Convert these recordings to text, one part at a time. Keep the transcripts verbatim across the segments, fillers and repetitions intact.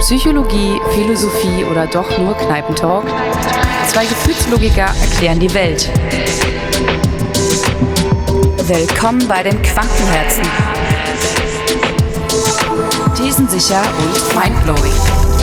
Psychologie, Philosophie oder doch nur Kneipentalk? Zwei Gefühlslogiker erklären die Welt. Willkommen bei den Quantenherzen. Thesensicher und mindblowing.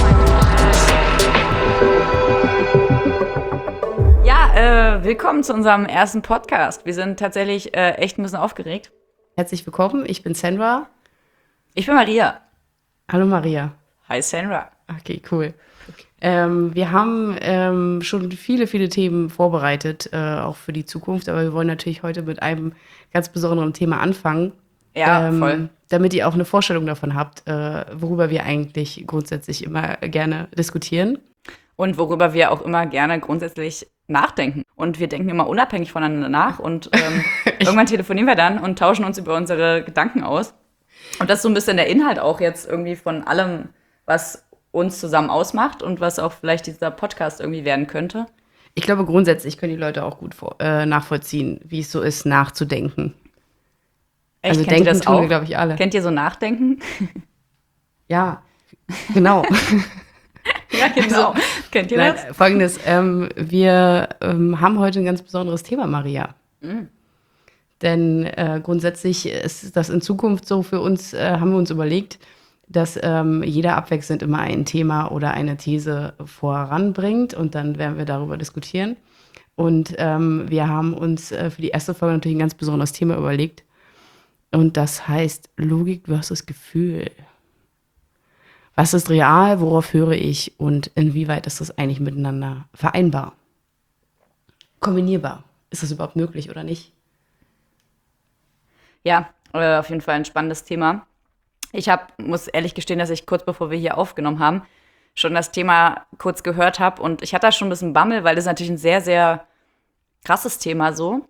Ja, äh, willkommen zu unserem ersten Podcast. Wir sind tatsächlich äh, echt ein bisschen aufgeregt. Herzlich willkommen, ich bin Sandra. Ich bin Maria. Hallo Maria. Hi Sandra. Okay, cool. Okay. Ähm, wir haben ähm, schon viele, viele Themen vorbereitet, äh, auch für die Zukunft, aber wir wollen natürlich heute mit einem ganz besonderen Thema anfangen. Ja, ähm, voll. Damit ihr auch eine Vorstellung davon habt, äh, worüber wir eigentlich grundsätzlich immer gerne diskutieren. Und worüber wir auch immer gerne grundsätzlich nachdenken. Und wir denken immer unabhängig voneinander nach und ähm, irgendwann telefonieren wir dann und tauschen uns über unsere Gedanken aus. Und das ist so ein bisschen der Inhalt auch jetzt irgendwie von allem, was uns zusammen ausmacht und was auch vielleicht dieser Podcast irgendwie werden könnte. Ich glaube, grundsätzlich können die Leute auch gut vor, äh, nachvollziehen, wie es so ist, nachzudenken. Echt, also kennt denken ihr das tun auch? wir, glaube ich, alle. Kennt ihr so Nachdenken? Ja, genau. Ja, genau. Also, Kennt ihr Nein, das? Folgendes, ähm, wir ähm, haben heute ein ganz besonderes Thema, Maria. Mm. Denn äh, grundsätzlich ist das in Zukunft so für uns, äh, haben wir uns überlegt, dass ähm, jeder abwechselnd immer ein Thema oder eine These voranbringt und dann werden wir darüber diskutieren. Und ähm, wir haben uns äh, für die erste Folge natürlich ein ganz besonderes Thema überlegt. Und das heißt Logik versus Gefühl. Was ist real, worauf höre ich und inwieweit ist das eigentlich miteinander vereinbar? Kombinierbar. Ist das überhaupt möglich oder nicht? Ja, äh, auf jeden Fall ein spannendes Thema. Ich hab, muss ehrlich gestehen, dass ich kurz bevor wir hier aufgenommen haben, schon das Thema kurz gehört habe. Und ich hatte da schon ein bisschen Bammel, weil das natürlich ein sehr, sehr krasses Thema so,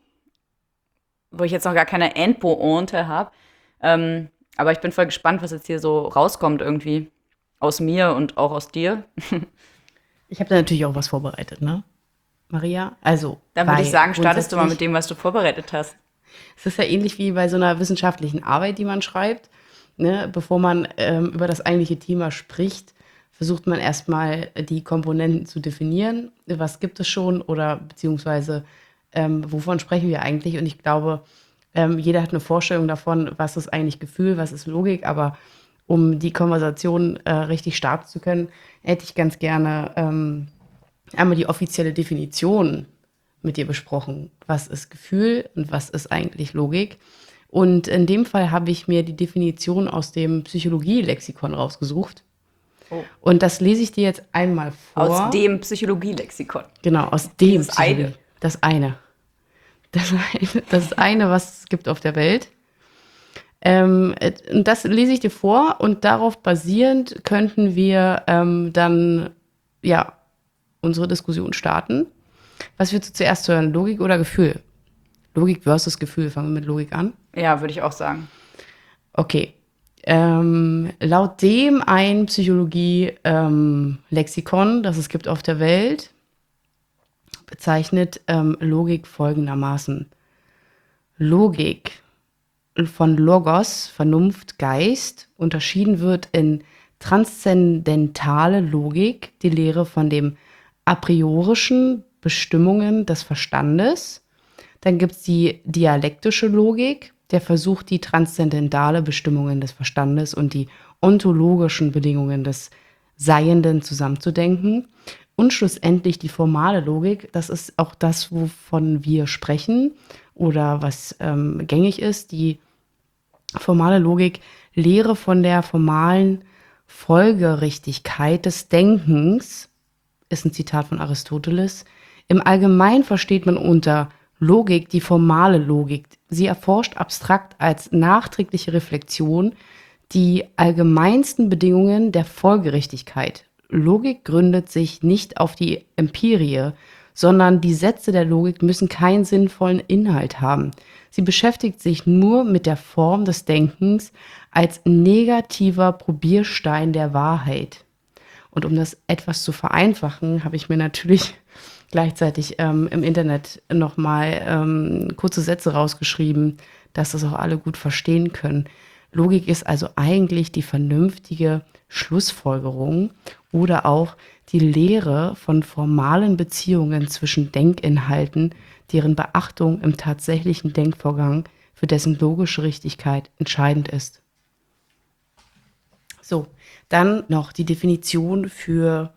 wo ich jetzt noch gar keine Endpointe habe. Ähm, aber ich bin voll gespannt, was jetzt hier so rauskommt irgendwie. Aus mir und auch aus dir. Ich habe da natürlich auch was vorbereitet, ne? Maria? Also, Dann würde ich sagen, startest du mal grundsätzlich- mit dem, was du vorbereitet hast. Es ist ja ähnlich wie bei so einer wissenschaftlichen Arbeit, die man schreibt. Ne? Bevor man ähm, über das eigentliche Thema spricht, versucht man erstmal die Komponenten zu definieren. Was gibt es schon oder beziehungsweise ähm, wovon sprechen wir eigentlich? Und ich glaube, ähm, jeder hat eine Vorstellung davon, was ist eigentlich Gefühl, was ist Logik. Aber um die Konversation äh, richtig starten zu können, hätte ich ganz gerne ähm, einmal die offizielle Definition mit dir besprochen. Was ist Gefühl und was ist eigentlich Logik? Und in dem Fall habe ich mir die Definition aus dem Psychologie-Lexikon rausgesucht. Oh. Und das lese ich dir jetzt einmal vor. Aus dem Psychologie-Lexikon. Genau, aus dem Dieses Psychologie- eine. Das eine. Das eine, das eine, was es gibt auf der Welt. Ähm, und das lese ich dir vor und darauf basierend könnten wir ähm, dann ja unsere Diskussion starten. Was willst du zuerst hören, Logik oder Gefühl? Logik versus Gefühl. Fangen wir mit Logik an. Ja, würde ich auch sagen. Okay. Ähm, laut dem ein Psychologie-Lexikon, das es gibt auf der Welt, bezeichnet ähm, Logik folgendermaßen. Logik von Logos, Vernunft, Geist, unterschieden wird in transzendentale Logik, die Lehre von den a priorischen Bestimmungen des Verstandes. Dann gibt es die dialektische Logik, der versucht, die transzendentale Bestimmungen des Verstandes und die ontologischen Bedingungen des Seienden zusammenzudenken. Und schlussendlich die formale Logik, das ist auch das, wovon wir sprechen oder was ähm, gängig ist, die formale Logik, Lehre von der formalen Folgerichtigkeit des Denkens, ist ein Zitat von Aristoteles. Im Allgemeinen versteht man unter Logik die formale Logik. Sie erforscht abstrakt als nachträgliche Reflexion die allgemeinsten Bedingungen der Folgerichtigkeit. Logik gründet sich nicht auf die Empirie, sondern die Sätze der Logik müssen keinen sinnvollen Inhalt haben. Sie beschäftigt sich nur mit der Form des Denkens als negativer Probierstein der Wahrheit. Und um das etwas zu vereinfachen, habe ich mir natürlich gleichzeitig ähm, im Internet nochmal ähm, kurze Sätze rausgeschrieben, dass das auch alle gut verstehen können. Logik ist also eigentlich die vernünftige Schlussfolgerung oder auch die Lehre von formalen Beziehungen zwischen Denkinhalten, deren Beachtung im tatsächlichen Denkvorgang für dessen logische Richtigkeit entscheidend ist. So, dann noch die Definition für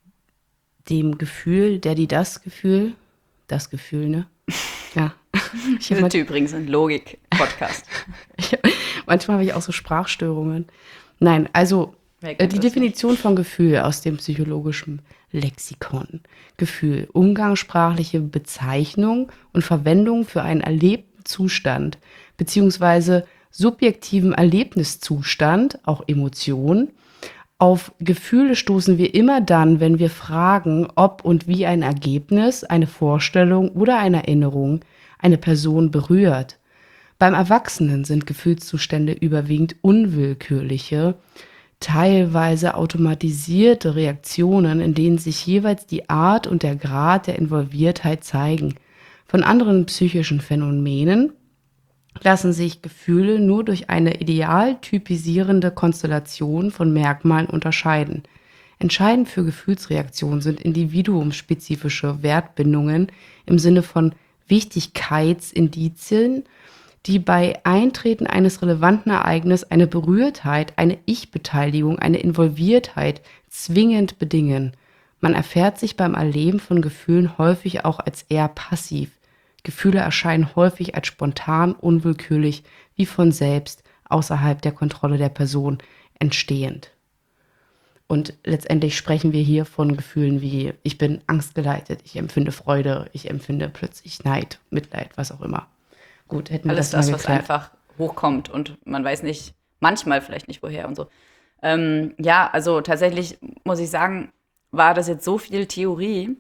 dem Gefühl, der, die, das Gefühl, das Gefühl, ne? Ja. Ich sind übrigens ein Logik-Podcast. Manchmal habe ich auch so Sprachstörungen. Nein, also äh, die Definition von Gefühl aus dem psychologischen Lexikon. Gefühl, umgangssprachliche Bezeichnung und Verwendung für einen erlebten Zustand beziehungsweise subjektiven Erlebniszustand, auch Emotion. Auf Gefühle stoßen wir immer dann, wenn wir fragen, ob und wie ein Ergebnis, eine Vorstellung oder eine Erinnerung eine Person berührt. Beim Erwachsenen sind Gefühlszustände überwiegend unwillkürliche, teilweise automatisierte Reaktionen, in denen sich jeweils die Art und der Grad der Involviertheit zeigen. Von anderen psychischen Phänomenen lassen sich Gefühle nur durch eine ideal typisierende Konstellation von Merkmalen unterscheiden. Entscheidend für Gefühlsreaktionen sind individuumsspezifische Wertbindungen im Sinne von Wichtigkeitsindizien, die bei Eintreten eines relevanten Ereignisses eine Berührtheit, eine Ich-Beteiligung, eine Involviertheit zwingend bedingen. Man erfährt sich beim Erleben von Gefühlen häufig auch als eher passiv. Gefühle erscheinen häufig als spontan, unwillkürlich, wie von selbst, außerhalb der Kontrolle der Person entstehend. Und letztendlich sprechen wir hier von Gefühlen wie, ich bin angstgeleitet, ich empfinde Freude, ich empfinde plötzlich Neid, Mitleid, was auch immer. Gut, hätten wir Alles das das, mal was geklärt. einfach hochkommt und man weiß nicht, manchmal vielleicht nicht woher und so. Ähm, ja, also tatsächlich muss ich sagen, war das jetzt so viel Theorie,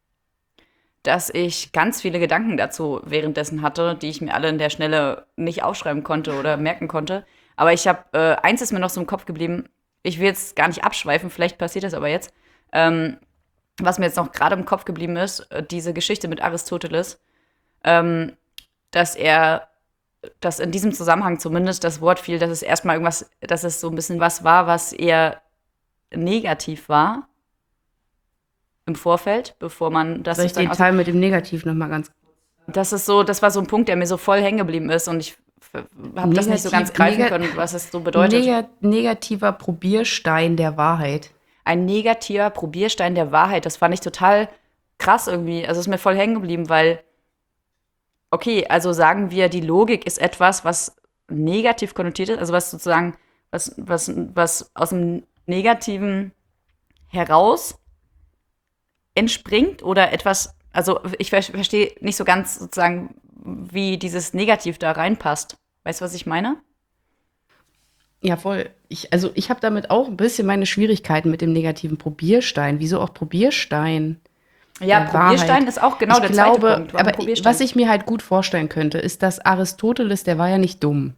dass ich ganz viele Gedanken dazu währenddessen hatte, die ich mir alle in der Schnelle nicht aufschreiben konnte oder merken konnte. Aber ich habe, äh, eins ist mir noch so im Kopf geblieben, ich will jetzt gar nicht abschweifen, vielleicht passiert das aber jetzt. Ähm, was mir jetzt noch gerade im Kopf geblieben ist, äh, diese Geschichte mit Aristoteles, ähm, dass er, dass in diesem Zusammenhang zumindest das Wort fiel, dass es erstmal irgendwas, dass es so ein bisschen was war, was eher negativ war im Vorfeld, bevor man das Soll ich den sozusagen aus- Teil mit dem Negativ nochmal ganz Das ist so, das war so ein Punkt, der mir so voll hängen geblieben ist und ich habe das nicht so ganz Negativ- greifen nega- können, was es so bedeutet. Nega- negativer Probierstein der Wahrheit. Ein negativer Probierstein der Wahrheit, das fand ich total krass irgendwie. Also ist mir voll hängen geblieben, weil, okay, also sagen wir, die Logik ist etwas, was negativ konnotiert ist, also was sozusagen, was, was, was aus dem Negativen heraus entspringt oder etwas, also ich ver- verstehe nicht so ganz sozusagen, wie dieses Negativ da reinpasst. Weißt du, was ich meine? Ja, voll. Ich, also ich habe damit auch ein bisschen meine Schwierigkeiten mit dem negativen Probierstein. Wieso auch Probierstein? Ja, Der Probierstein Wahrheit. ist auch genau ich der glaube, zweite Punkt. Warum aber Probierstein? was ich mir halt gut vorstellen könnte, ist, dass Aristoteles, der war ja nicht dumm.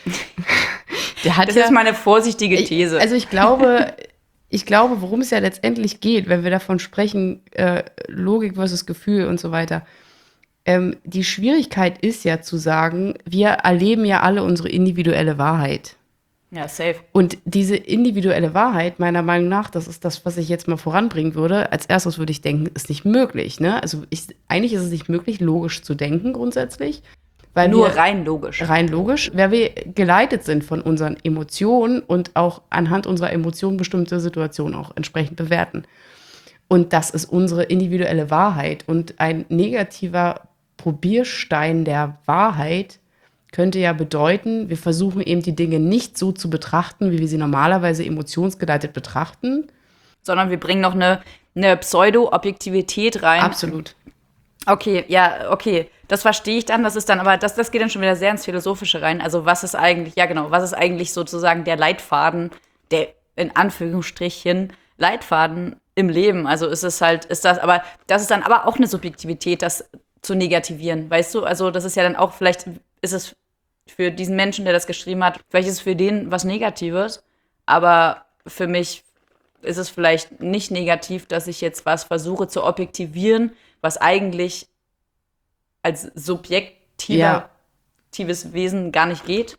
Der hat das ja, ist meine vorsichtige These. Ich, also ich glaube, ich glaube, worum es ja letztendlich geht, wenn wir davon sprechen, äh, Logik versus Gefühl und so weiter. Ähm, die Schwierigkeit ist ja zu sagen, wir erleben ja alle unsere individuelle Wahrheit. ja, safe. Und diese individuelle Wahrheit, meiner Meinung nach, das ist das, was ich jetzt mal voranbringen würde. Als erstes würde ich denken, ist nicht möglich. Ne? Also ich, eigentlich ist es nicht möglich, logisch zu denken grundsätzlich. Weil Nur wir, rein logisch. rein logisch, weil wir geleitet sind von unseren Emotionen und auch anhand unserer Emotionen bestimmte Situationen auch entsprechend bewerten. Und das ist unsere individuelle Wahrheit. Und ein negativer Probierstein der Wahrheit könnte ja bedeuten, wir versuchen eben die Dinge nicht so zu betrachten, wie wir sie normalerweise emotionsgeleitet betrachten. Sondern wir bringen noch eine, eine Pseudo-Objektivität rein. Absolut. Okay, ja, okay. Das verstehe ich dann. Das ist dann aber, das, das geht dann schon wieder sehr ins Philosophische rein. Also, was ist eigentlich, ja genau, was ist eigentlich sozusagen der Leitfaden, der in Anführungsstrichen Leitfaden im Leben? Also ist es halt, ist das, aber das ist dann aber auch eine Subjektivität, das zu negativieren, weißt du? Also, das ist ja dann auch, vielleicht ist es für diesen Menschen, der das geschrieben hat, vielleicht ist es für den was Negatives, aber für mich ist es vielleicht nicht negativ, dass ich jetzt was versuche zu objektivieren, was eigentlich als subjektives Ja. Wesen gar nicht geht.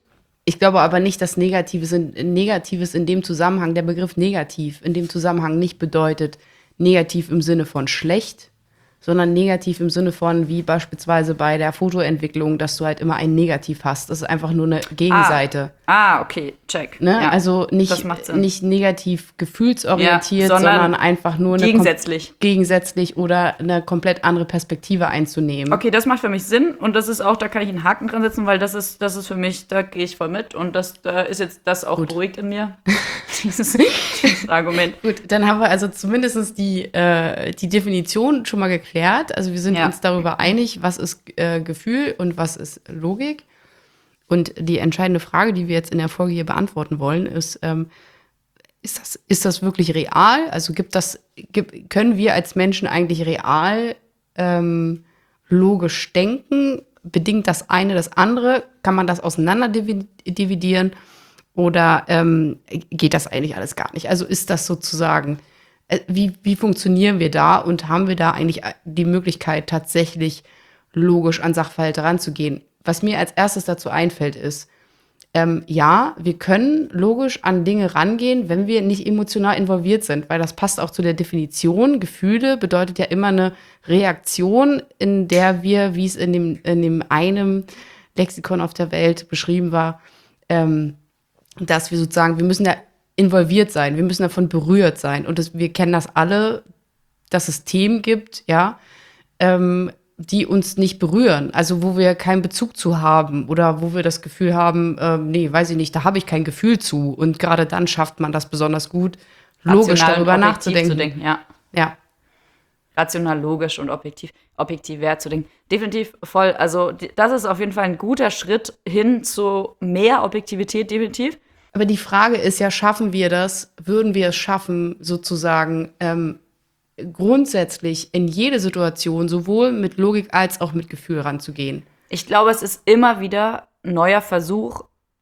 Ich glaube aber nicht, dass Negatives in, Negatives in dem Zusammenhang, der Begriff negativ in dem Zusammenhang nicht bedeutet, negativ im Sinne von schlecht, sondern negativ im Sinne von, wie beispielsweise bei der Fotoentwicklung, dass du halt immer ein Negativ hast. Das ist einfach nur eine Gegenseite. Ah, ah okay, check. Ne? Ja, also nicht, das macht Sinn. nicht negativ gefühlsorientiert, Ja, sondern sondern einfach nur eine gegensätzlich. kom- gegensätzlich oder eine komplett andere Perspektive einzunehmen. Okay, das macht für mich Sinn und das ist auch, da kann ich einen Haken dran setzen, weil das ist, das ist für mich, da gehe ich voll mit und das da ist jetzt das auch Gut. beruhigt in mir, dieses, dieses Argument. Gut, dann haben wir also zumindest die, äh, die Definition schon mal geklärt. Also wir sind Ja. uns darüber einig, was ist äh, Gefühl und was ist Logik. Und die entscheidende Frage, die wir jetzt in der Folge hier beantworten wollen, ist, ähm, ist, das, ist das wirklich real? Also gibt das, gibt, können wir als Menschen eigentlich real ähm, logisch denken? Bedingt das eine das andere? Kann man das auseinander divi- dividieren? Oder ähm, geht das eigentlich alles gar nicht? Also ist das sozusagen, äh, wie, wie funktionieren wir da und haben wir da eigentlich die Möglichkeit, tatsächlich logisch an Sachverhalte ranzugehen? Was mir als erstes dazu einfällt, ist, ähm, ja, wir können logisch an Dinge rangehen, wenn wir nicht emotional involviert sind, weil das passt auch zu der Definition. Gefühle bedeutet ja immer eine Reaktion, in der wir, wie es in dem, in dem einen Lexikon auf der Welt beschrieben war, ähm, dass wir sozusagen, wir müssen da involviert sein, wir müssen davon berührt sein. Und das, wir kennen das alle, dass es Themen gibt, ja, ähm, die uns nicht berühren, also wo wir keinen Bezug zu haben oder wo wir das Gefühl haben, ähm, nee, weiß ich nicht, da habe ich kein Gefühl zu. Und gerade dann schafft man das besonders gut, logisch Rational darüber und objektiv nachzudenken. zu denken, ja. Ja. Rational, logisch und objektiv, objektiv wert zu denken. Definitiv voll. Also die, das ist auf jeden Fall ein guter Schritt hin zu mehr Objektivität, definitiv. Aber die Frage ist ja, schaffen wir das, würden wir es schaffen, sozusagen ähm, grundsätzlich in jede Situation sowohl mit Logik als auch mit Gefühl ranzugehen? Ich glaube, es ist immer wieder ein neuer Versuch,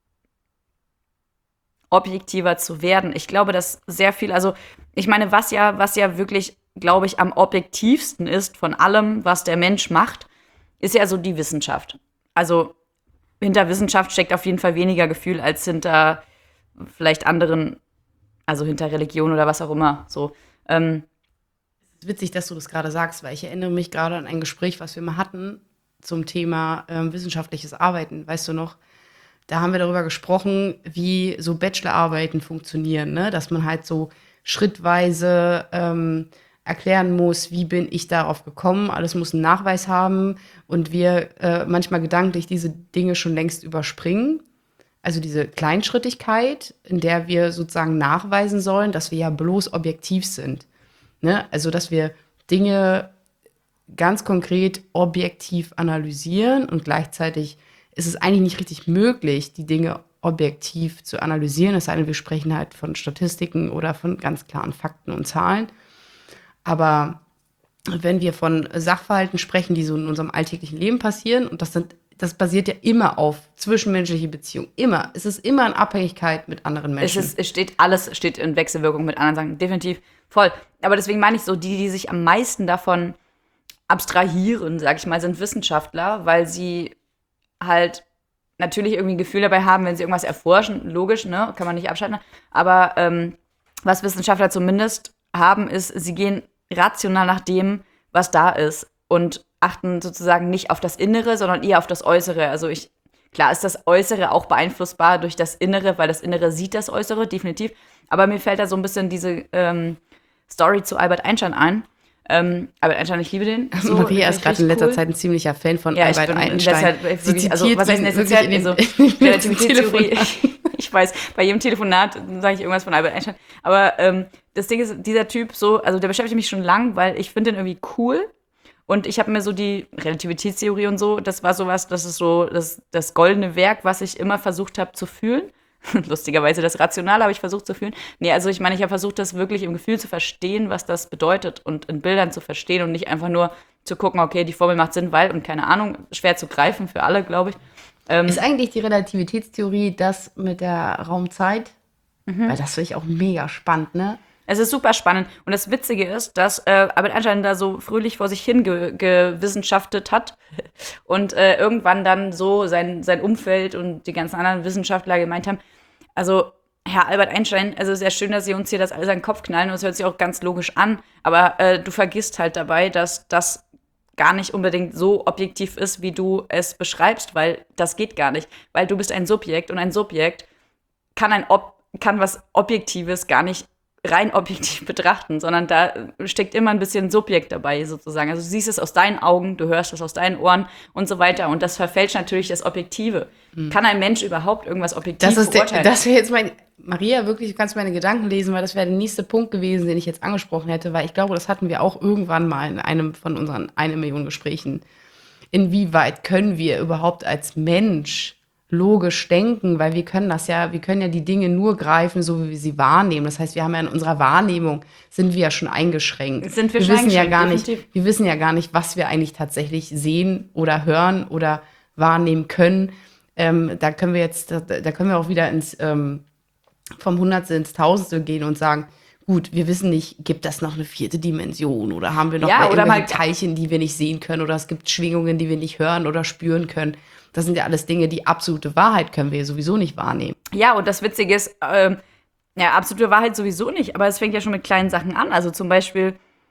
objektiver zu werden. Ich glaube, dass sehr viel, also ich meine, was ja, was ja wirklich, glaube ich, am objektivsten ist von allem, was der Mensch macht, ist ja so die Wissenschaft. Also hinter Wissenschaft steckt auf jeden Fall weniger Gefühl als hinter vielleicht anderen, also hinter Religion oder was auch immer. So. Ähm, Es ist witzig, dass du das gerade sagst, weil ich erinnere mich gerade an ein Gespräch, was wir mal hatten zum Thema ähm, wissenschaftliches Arbeiten. Weißt du noch? Da haben wir darüber gesprochen, wie so Bachelorarbeiten funktionieren, ne? Dass man halt so schrittweise ähm, erklären muss, wie bin ich darauf gekommen. Alles muss einen Nachweis haben und wir äh, manchmal gedanklich diese Dinge schon längst überspringen. Also diese Kleinschrittigkeit, in der wir sozusagen nachweisen sollen, dass wir ja bloß objektiv sind. Ne? Also dass wir Dinge ganz konkret objektiv analysieren und gleichzeitig ist es eigentlich nicht richtig möglich, die Dinge objektiv zu analysieren. Es sei denn, wir sprechen halt von Statistiken oder von ganz klaren Fakten und Zahlen. Aber wenn wir von Sachverhalten sprechen, die so in unserem alltäglichen Leben passieren, und das sind, das basiert ja immer auf zwischenmenschliche Beziehungen. Immer. Es ist immer in Abhängigkeit mit anderen es, Menschen. ist, es steht, alles steht in Wechselwirkung mit anderen Sachen. Definitiv voll. Aber deswegen meine ich so, die, die sich am meisten davon abstrahieren, sag ich mal, sind Wissenschaftler, weil sie halt natürlich irgendwie ein Gefühl dabei haben, wenn sie irgendwas erforschen, logisch, ne, kann man nicht abschalten. Aber ähm, was Wissenschaftler zumindest haben, ist, sie gehen rational nach dem, was da ist und achten sozusagen nicht auf das Innere, sondern eher auf das Äußere. Also ich, klar ist das Äußere auch beeinflussbar durch das Innere, weil das Innere sieht das Äußere, definitiv. Aber mir fällt da so ein bisschen diese ähm, Story zu Albert Einstein ein. Ähm, Albert Einstein, ich liebe den. So, Maria ist gerade in letzter cool. Zeit ein ziemlicher Fan von Ja, Albert ich bin Einstein. deshalb wirklich, Sie also zitiert was heißt ihn denn wirklich jetzt in den- also, in den Relativitätstheorie, Telefonaten. ich weiß, bei jedem Telefonat sage ich irgendwas von Albert Einstein. Aber ähm, das Ding ist, dieser Typ so, also der beschäftigt mich schon lang, weil ich finde den irgendwie cool. Und ich habe mir so die Relativitätstheorie und so, das war sowas, das ist so das, das goldene Werk, was ich immer versucht habe zu fühlen. Lustigerweise das Rationale habe ich versucht zu fühlen. Nee, also ich meine, ich habe versucht, das wirklich im Gefühl zu verstehen, was das bedeutet und in Bildern zu verstehen und nicht einfach nur zu gucken, okay, die Formel macht Sinn, weil und keine Ahnung, schwer zu greifen für alle, glaube ich. Ähm, Ist eigentlich die Relativitätstheorie das mit der Raumzeit? Weil das finde ich auch mega spannend, ne? Es ist super spannend. Und das Witzige ist, dass äh, Albert Einstein da so fröhlich vor sich hin ge- gewissenschaftet hat und äh, irgendwann dann so sein, sein Umfeld und die ganzen anderen Wissenschaftler gemeint haben, also Herr Albert Einstein, also sehr schön, dass Sie uns hier das alles an den Kopf knallen und es hört sich auch ganz logisch an, aber äh, du vergisst halt dabei, dass das gar nicht unbedingt so objektiv ist, wie du es beschreibst, weil das geht gar nicht, weil du bist ein Subjekt und ein Subjekt kann ein Ob- kann was Objektives gar nicht rein objektiv betrachten, sondern da steckt immer ein bisschen Subjekt dabei sozusagen. Also du siehst es aus deinen Augen, du hörst es aus deinen Ohren und so weiter und das verfälscht natürlich das Objektive. Mhm. Kann ein Mensch überhaupt irgendwas objektiv das ist beurteilen? Der, das wäre jetzt mein, Maria, wirklich, du kannst meine Gedanken lesen, weil das wäre der nächste Punkt gewesen, den ich jetzt angesprochen hätte, weil ich glaube, das hatten wir auch irgendwann mal in einem von unseren eine Million Gesprächen. Inwieweit können wir überhaupt als Mensch logisch denken, weil wir können das ja, wir können ja die Dinge nur greifen, so wie wir sie wahrnehmen. Das heißt, wir haben ja in unserer Wahrnehmung, sind wir ja schon eingeschränkt. Sind wir, wir schon wissen ja gar definitiv. nicht, wir wissen ja gar nicht, was wir eigentlich tatsächlich sehen oder hören oder wahrnehmen können. Ähm, da können wir jetzt, da, da können wir auch wieder ins ähm, vom Hundertstel ins Tausendste gehen und sagen, gut, wir wissen nicht, gibt das noch eine vierte Dimension oder haben wir noch Ja, mal oder irgendwelche mal- Teilchen, die wir nicht sehen können oder es gibt Schwingungen, die wir nicht hören oder spüren können. Das sind ja alles Dinge, die absolute Wahrheit können wir sowieso nicht wahrnehmen. Ja, und das Witzige ist, ähm, ja, absolute Wahrheit sowieso nicht, aber es fängt ja schon mit kleinen Sachen an. Also zum Beispiel,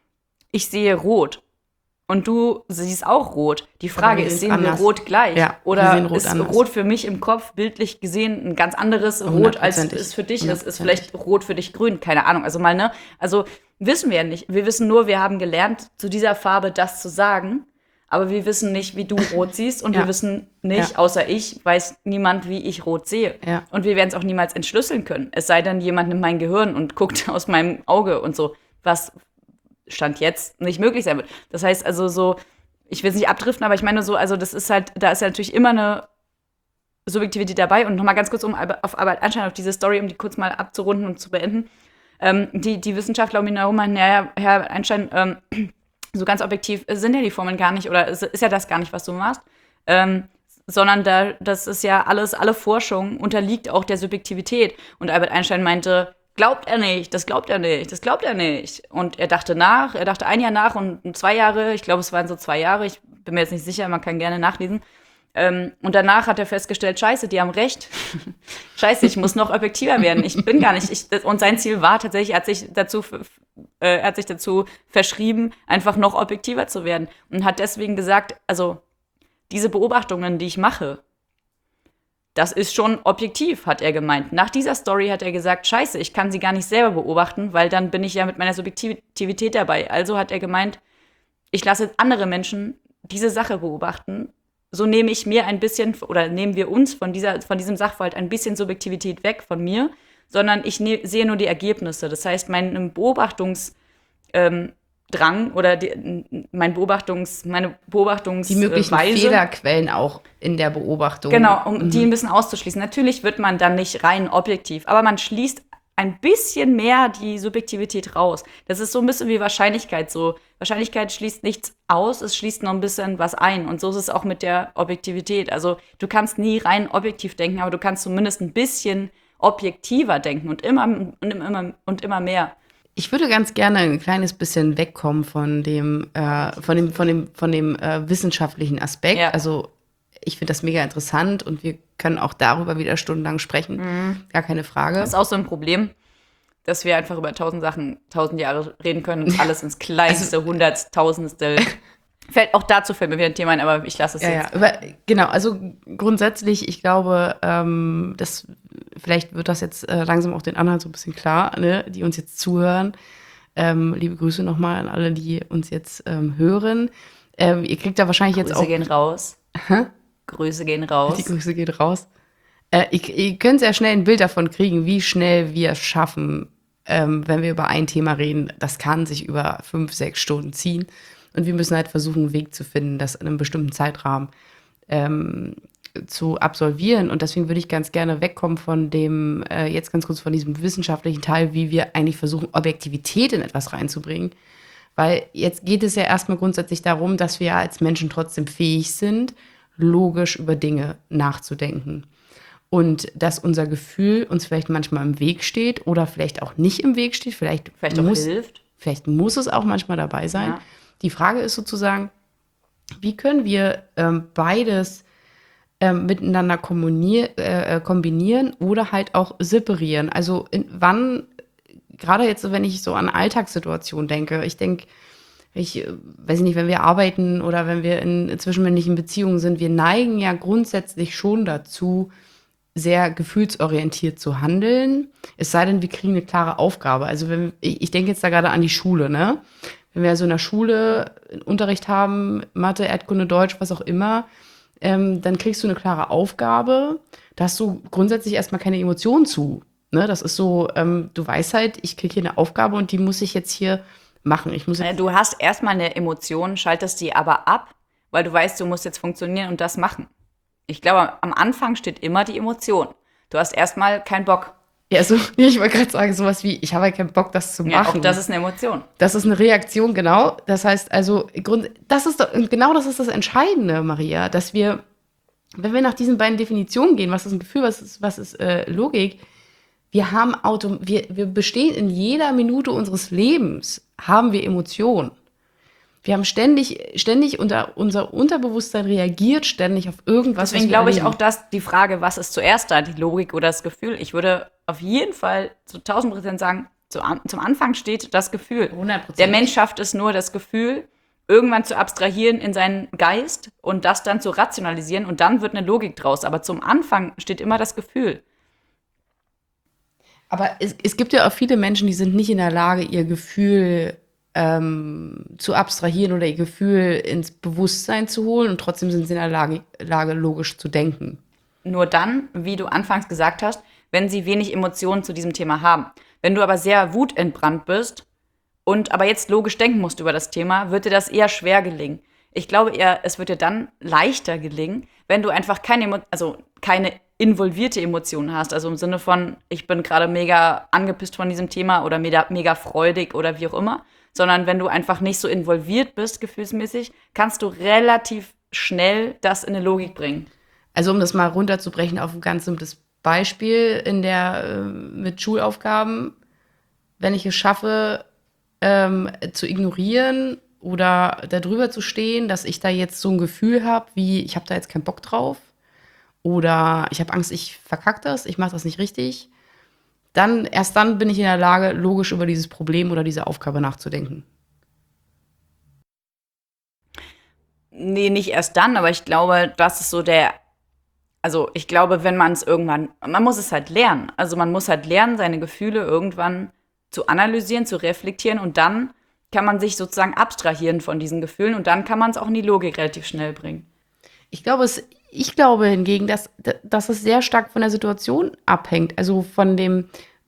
ich sehe rot und du siehst auch rot. Die Frage wir ist, sehen sehen wir anders. rot gleich? Ja, wir Oder sehen rot ist anders. rot für mich im Kopf bildlich gesehen ein ganz anderes Rot, als Hundertprozentig. es für dich ist? Ist Hundertprozentig. vielleicht rot für dich grün? Keine Ahnung. Also mal, ne? Also wissen wir ja nicht. Wir wissen nur, wir haben gelernt, zu dieser Farbe das zu sagen. Aber wir wissen nicht, wie du rot siehst und Ja. wir wissen nicht, Ja. außer ich, weiß niemand, wie ich rot sehe. Ja. Und wir werden es auch niemals entschlüsseln können. Es sei denn, jemand nimmt mein Gehirn und guckt aus meinem Auge und so, was Stand jetzt nicht möglich sein wird. Das heißt also so, ich will es nicht abdriften, aber ich meine so, also das ist halt, da ist ja natürlich immer eine Subjektivität dabei. Und nochmal ganz kurz um Albert- auf Albert Einstein, auf diese Story, um die kurz mal abzurunden und zu beenden. Ähm, die, die Wissenschaftler um ihn herum meinen, ja, Herr Einstein, ähm, so ganz objektiv sind ja die Formeln gar nicht oder ist, ist ja das gar nicht, was du machst, ähm, sondern da, das ist ja alles, alle Forschung unterliegt auch der Subjektivität. Und Albert Einstein meinte, glaubt er nicht, das glaubt er nicht, das glaubt er nicht. Und er dachte nach, er dachte ein Jahr nach und zwei Jahre, ich glaube, es waren so zwei Jahre, ich bin mir jetzt nicht sicher, man kann gerne nachlesen. Ähm, und danach hat er festgestellt, scheiße, die haben recht. Scheiße, ich muss noch objektiver werden. Ich bin gar nicht. Ich, das, und sein Ziel war tatsächlich, er hat sich dazu, äh, er hat sich dazu verschrieben, einfach noch objektiver zu werden. Und hat deswegen gesagt, also diese Beobachtungen, die ich mache, das ist schon objektiv, hat er gemeint. Nach dieser Story hat er gesagt, scheiße, ich kann sie gar nicht selber beobachten, weil dann bin ich ja mit meiner Subjektivität dabei. Also hat er gemeint, ich lasse andere Menschen diese Sache beobachten. So nehme ich mir ein bisschen, oder nehmen wir uns von, dieser, von diesem Sachverhalt ein bisschen Subjektivität weg von mir, sondern ich ne, sehe nur die Ergebnisse. Das heißt, mein Beobachtungsdrang ähm, oder die, mein Beobachtungs, meine Beobachtungs Die möglichen Weise, Fehlerquellen auch in der Beobachtung. genau, um die ein bisschen auszuschließen. Natürlich wird man dann nicht rein objektiv, aber man schließt ein bisschen mehr die Subjektivität raus. Das ist so ein bisschen wie Wahrscheinlichkeit. So, Wahrscheinlichkeit schließt nichts aus, es schließt noch ein bisschen was ein. Und so ist es auch mit der Objektivität. Also du kannst nie rein objektiv denken, aber du kannst zumindest ein bisschen objektiver denken und immer und immer und immer mehr. Ich würde ganz gerne ein kleines bisschen wegkommen von dem, äh, von dem, von dem, von dem äh, wissenschaftlichen Aspekt. Ja. Also ich finde das mega interessant und wir können auch darüber wieder stundenlang sprechen. Mhm. Gar keine Frage. Das ist auch so ein Problem, dass wir einfach über tausend Sachen, tausend Jahre reden können und alles ins kleinste, Also hunderttausendstel. Fällt auch dazu fällt mir wieder ein Thema ein, aber ich lasse es Ja, jetzt. ja, aber, genau, also grundsätzlich, ich glaube, ähm, das, vielleicht wird das jetzt äh, langsam auch den anderen so ein bisschen klar, ne, die uns jetzt zuhören. Ähm, liebe Grüße nochmal an alle, die uns jetzt ähm, hören. Ähm, ihr kriegt da wahrscheinlich Grüße jetzt auch. gehen raus. Hä? Grüße gehen raus. Die Grüße geht raus. Äh, ihr, ihr könnt sehr schnell ein Bild davon kriegen, wie schnell wir es schaffen, ähm, wenn wir über ein Thema reden. Das kann sich über fünf, sechs Stunden ziehen. Und wir müssen halt versuchen, einen Weg zu finden, das in einem bestimmten Zeitrahmen ähm, zu absolvieren. Und deswegen würde ich ganz gerne wegkommen von dem, äh, jetzt ganz kurz von diesem wissenschaftlichen Teil, wie wir eigentlich versuchen, Objektivität in etwas reinzubringen. Weil jetzt geht es ja erstmal grundsätzlich darum, dass wir als Menschen trotzdem fähig sind, logisch über Dinge nachzudenken. und dass unser Gefühl uns vielleicht manchmal im Weg steht oder vielleicht auch nicht im Weg steht. Vielleicht, Vielleicht auch muss, hilft. vielleicht muss es auch manchmal dabei sein. Ja. Die Frage ist sozusagen, wie können wir ähm, beides ähm, miteinander kombinier- äh, kombinieren oder halt auch separieren? Also in, wann, gerade jetzt, wenn ich so an Alltagssituationen denke, ich denke, ich äh, weiß nicht, wenn wir arbeiten oder wenn wir in zwischenmännlichen Beziehungen sind, wir neigen ja grundsätzlich schon dazu, sehr gefühlsorientiert zu handeln. Es sei denn, wir kriegen eine klare Aufgabe. Also wenn, ich, ich denke jetzt da gerade an die Schule, ne? Wenn wir also in der Schule einen Unterricht haben, Mathe, Erdkunde, Deutsch, was auch immer, ähm, dann kriegst du eine klare Aufgabe. Da hast du grundsätzlich erstmal keine Emotionen zu. Ne? Das ist so, ähm, du weißt halt, ich kriege hier eine Aufgabe und die muss ich jetzt hier machen. Ich muss jetzt Du hast erstmal eine Emotion, schaltest die aber ab, weil du weißt, du musst jetzt funktionieren und das machen. Ich glaube, am Anfang steht immer die Emotion. Du hast erstmal keinen Bock. Ja, so, ich wollte gerade sagen, sowas wie, ich habe halt keinen Bock, das zu Ja, machen. auch das ist eine Emotion. Das ist eine Reaktion, genau. Das heißt also, Grund, das ist doch, genau das ist das Entscheidende, Maria, dass wir, wenn wir nach diesen beiden Definitionen gehen, was ist ein Gefühl, was ist, was ist äh, Logik, wir haben Auto, wir, wir bestehen in jeder Minute unseres Lebens, haben wir Emotionen. Wir haben ständig, ständig unter, unser Unterbewusstsein reagiert ständig auf irgendwas. Deswegen glaube ich auch, dass die Frage, was ist zuerst da, die Logik oder das Gefühl, ich würde auf jeden Fall zu tausend Prozent sagen, zu, zum Anfang steht das Gefühl. hundert Prozent. Der Mensch schafft es nur, das Gefühl irgendwann zu abstrahieren in seinen Geist und das dann zu rationalisieren und dann wird eine Logik draus. Aber zum Anfang steht immer das Gefühl. Aber es, es gibt ja auch viele Menschen, die sind nicht in der Lage, ihr Gefühl ähm, zu abstrahieren oder ihr Gefühl ins Bewusstsein zu holen und trotzdem sind sie in der Lage, Lage logisch zu denken. Nur dann, wie du anfangs gesagt hast, wenn sie wenig Emotionen zu diesem Thema haben. Wenn du aber sehr wutentbrannt bist und aber jetzt logisch denken musst über das Thema, wird dir das eher schwer gelingen. Ich glaube eher, es wird dir dann leichter gelingen, wenn du einfach keine, Emo- also keine involvierte Emotionen hast. Also im Sinne von, ich bin gerade mega angepisst von diesem Thema oder mega, mega freudig oder wie auch immer. Sondern wenn du einfach nicht so involviert bist, gefühlsmäßig, kannst du relativ schnell das in eine Logik bringen. Also um das mal runterzubrechen auf ein ganz simples Beispiel in der äh, mit Schulaufgaben, wenn ich es schaffe, ähm, zu ignorieren oder darüber zu stehen, dass ich da jetzt so ein Gefühl habe, wie ich habe da jetzt keinen Bock drauf oder ich habe Angst, ich verkacke das, ich mache das nicht richtig, dann erst dann bin ich in der Lage, logisch über dieses Problem oder diese Aufgabe nachzudenken. Nee, nicht erst dann, aber ich glaube, das ist so der, also ich glaube, wenn man es irgendwann, man muss es halt lernen. Also man muss halt lernen, seine Gefühle irgendwann zu analysieren, zu reflektieren und dann kann man sich sozusagen abstrahieren von diesen Gefühlen und dann kann man es auch in die Logik relativ schnell bringen. Ich glaube, es, ich glaube hingegen, dass, dass es sehr stark von der Situation abhängt, also von dem,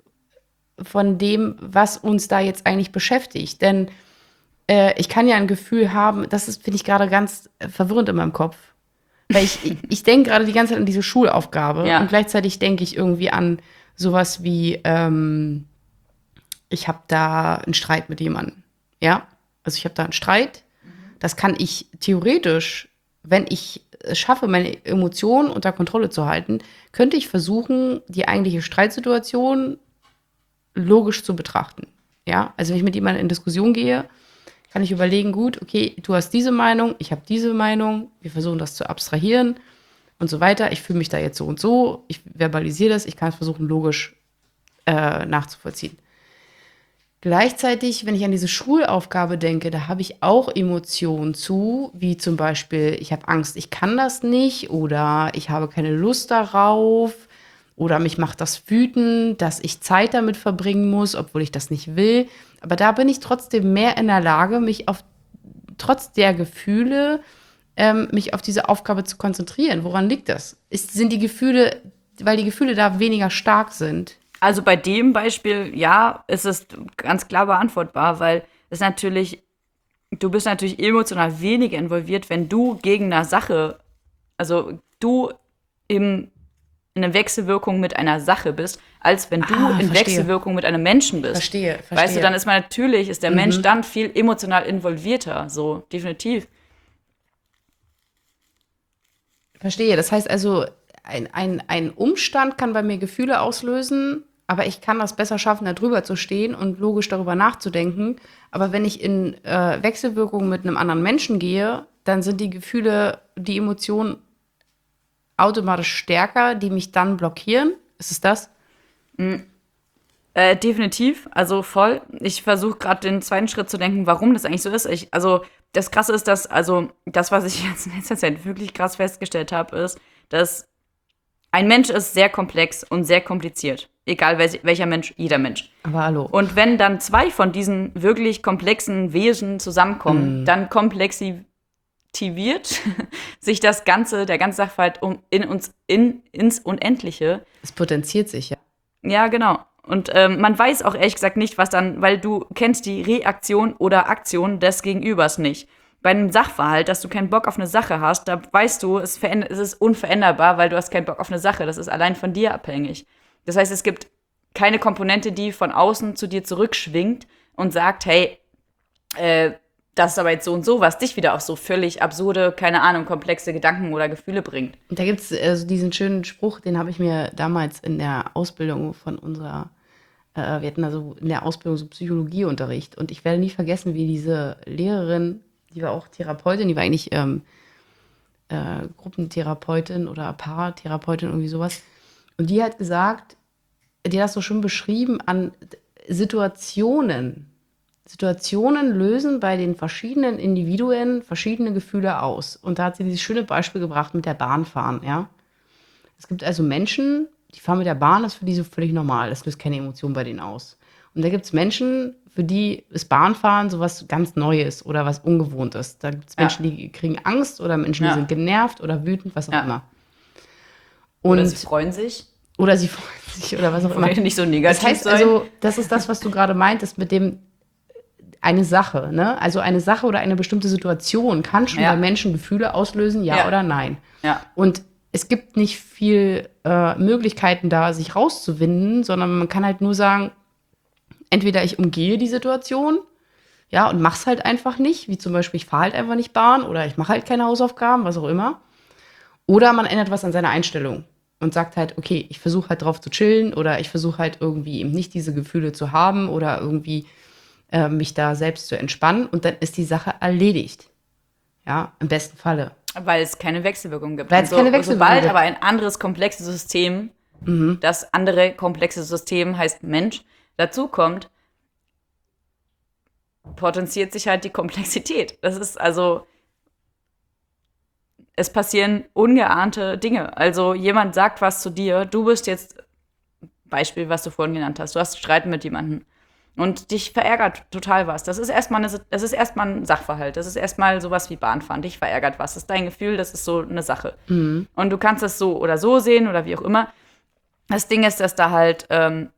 von dem, was uns da jetzt eigentlich beschäftigt. Denn äh, ich kann ja ein Gefühl haben, das ist, finde ich, gerade ganz verwirrend in meinem Kopf. Weil ich, ich, ich denke gerade die ganze Zeit an diese Schulaufgabe Ja. und gleichzeitig denke ich irgendwie an sowas wie, ähm, ich habe da einen Streit mit jemandem. Ja, also ich habe da einen Streit. Das kann ich theoretisch, wenn ich es schaffe, meine Emotionen unter Kontrolle zu halten, könnte ich versuchen, die eigentliche Streitsituation logisch zu betrachten. Ja, also wenn ich mit jemandem in Diskussion gehe, kann ich überlegen, gut, okay, du hast diese Meinung, ich habe diese Meinung, wir versuchen das zu abstrahieren und so weiter. Ich fühle mich da jetzt so und so, ich verbalisiere das, ich kann es versuchen, logisch äh, nachzuvollziehen. Gleichzeitig, wenn ich an diese Schulaufgabe denke, da habe ich auch Emotionen zu, wie zum Beispiel, ich habe Angst, ich kann das nicht oder ich habe keine Lust darauf oder mich macht das wütend, dass ich Zeit damit verbringen muss, obwohl ich das nicht will. Aber da bin ich trotzdem mehr in der Lage, mich auf, trotz der Gefühle, ähm, mich auf diese Aufgabe zu konzentrieren. Woran liegt das? Ist, sind die Gefühle, weil die Gefühle da weniger stark sind? Also bei dem Beispiel, ja, ist es ganz klar beantwortbar, weil es natürlich, du bist natürlich emotional weniger involviert, wenn du gegen eine Sache, also du im, in einer Wechselwirkung mit einer Sache bist, als wenn du Ah, in verstehe. Wechselwirkung mit einem Menschen bist. Verstehe, verstehe. Weißt du, dann ist man natürlich, ist der Mhm. Mensch dann viel emotional involvierter, so, definitiv. Verstehe. Das heißt also, ein, ein, ein Umstand kann bei mir Gefühle auslösen, aber ich kann das besser schaffen, da drüber zu stehen und logisch darüber nachzudenken. Aber wenn ich in äh, Wechselwirkung mit einem anderen Menschen gehe, dann sind die Gefühle, die Emotionen automatisch stärker, die mich dann blockieren. Ist es das? Äh, definitiv, also voll. Ich versuche gerade den zweiten Schritt zu denken, warum das eigentlich so ist. Ich, also das Krasse ist, dass, also das, was ich jetzt in letzter Zeit wirklich krass festgestellt habe, ist, dass ein Mensch ist sehr komplex und sehr kompliziert. Egal welch, welcher Mensch, jeder Mensch. Aber hallo. Und wenn dann zwei von diesen wirklich komplexen Wesen zusammenkommen, Mm. dann komplexiviert sich das Ganze, der ganze Sachverhalt um in uns, in, ins Unendliche. Es potenziert sich, ja. Ja, genau. Und ähm, man weiß auch ehrlich gesagt nicht, was dann, weil du kennst die Reaktion oder Aktion des Gegenübers nicht. Bei einem Sachverhalt, dass du keinen Bock auf eine Sache hast, da weißt du, es, veränder- es ist unveränderbar, weil du hast keinen Bock auf eine Sache. Das ist allein von dir abhängig. Das heißt, es gibt keine Komponente, die von außen zu dir zurückschwingt und sagt, hey, äh, das ist aber jetzt so und so, was dich wieder auf so völlig absurde, keine Ahnung, komplexe Gedanken oder Gefühle bringt. Und da gibt es äh, so diesen schönen Spruch, den habe ich mir damals in der Ausbildung von unserer, äh, wir hatten also in der Ausbildung so Psychologieunterricht. Und ich werde nie vergessen, wie diese Lehrerin, die war auch Therapeutin, die war eigentlich ähm, äh, Gruppentherapeutin oder Paartherapeutin, irgendwie sowas. Und die hat gesagt, die hat das so schön beschrieben an Situationen. Situationen lösen bei den verschiedenen Individuen verschiedene Gefühle aus. Und da hat sie dieses schöne Beispiel gebracht mit der Bahnfahren, ja. Es gibt also Menschen, die fahren mit der Bahn, das ist für die so völlig normal, das löst keine Emotion bei denen aus. Und da gibt es Menschen, für die ist Bahnfahren sowas ganz Neues oder was Ungewohntes. Da gibt es Menschen, Ja. die kriegen Angst oder Menschen, die Ja. sind genervt oder wütend, was auch Ja. immer. Oder Und, sie freuen sich. oder sie freuen sich oder was auch immer. Wollen nicht so negativ Das heißt sein. also, das ist das, was du gerade meintest mit dem eine Sache, ne? Also eine Sache oder eine bestimmte Situation kann schon Ja. bei Menschen Gefühle auslösen, ja, Ja. oder nein. Ja. Und es gibt nicht viel äh, Möglichkeiten da, sich rauszuwinden, sondern man kann halt nur sagen, entweder ich umgehe die Situation, ja, und mach's halt einfach nicht, wie zum Beispiel, ich fahre halt einfach nicht Bahn oder ich mache halt keine Hausaufgaben, was auch immer. Oder man ändert was an seiner Einstellung und sagt halt, okay, ich versuche halt drauf zu chillen oder ich versuche halt irgendwie eben nicht diese Gefühle zu haben oder irgendwie äh, mich da selbst zu entspannen und dann ist die Sache erledigt. Ja, im besten Falle. Weil es keine Wechselwirkung gibt. Weil es Und keine Wechselwirkung sobald gibt. aber ein anderes komplexes System, das andere komplexe System heißt Mensch, dazu kommt, potenziert sich halt die Komplexität. Das ist also, es passieren ungeahnte Dinge. Also jemand sagt was zu dir, du bist jetzt, Beispiel, was du vorhin genannt hast, du hast Streit mit jemandem und dich verärgert total was. Das ist erstmal eine, das ist erstmal ein Sachverhalt. Das ist erstmal sowas wie Bahnfahren. Dich verärgert was. Das ist dein Gefühl, das ist so eine Sache. Und du kannst das so oder so sehen oder wie auch immer. Das Ding ist, dass da halt ähm,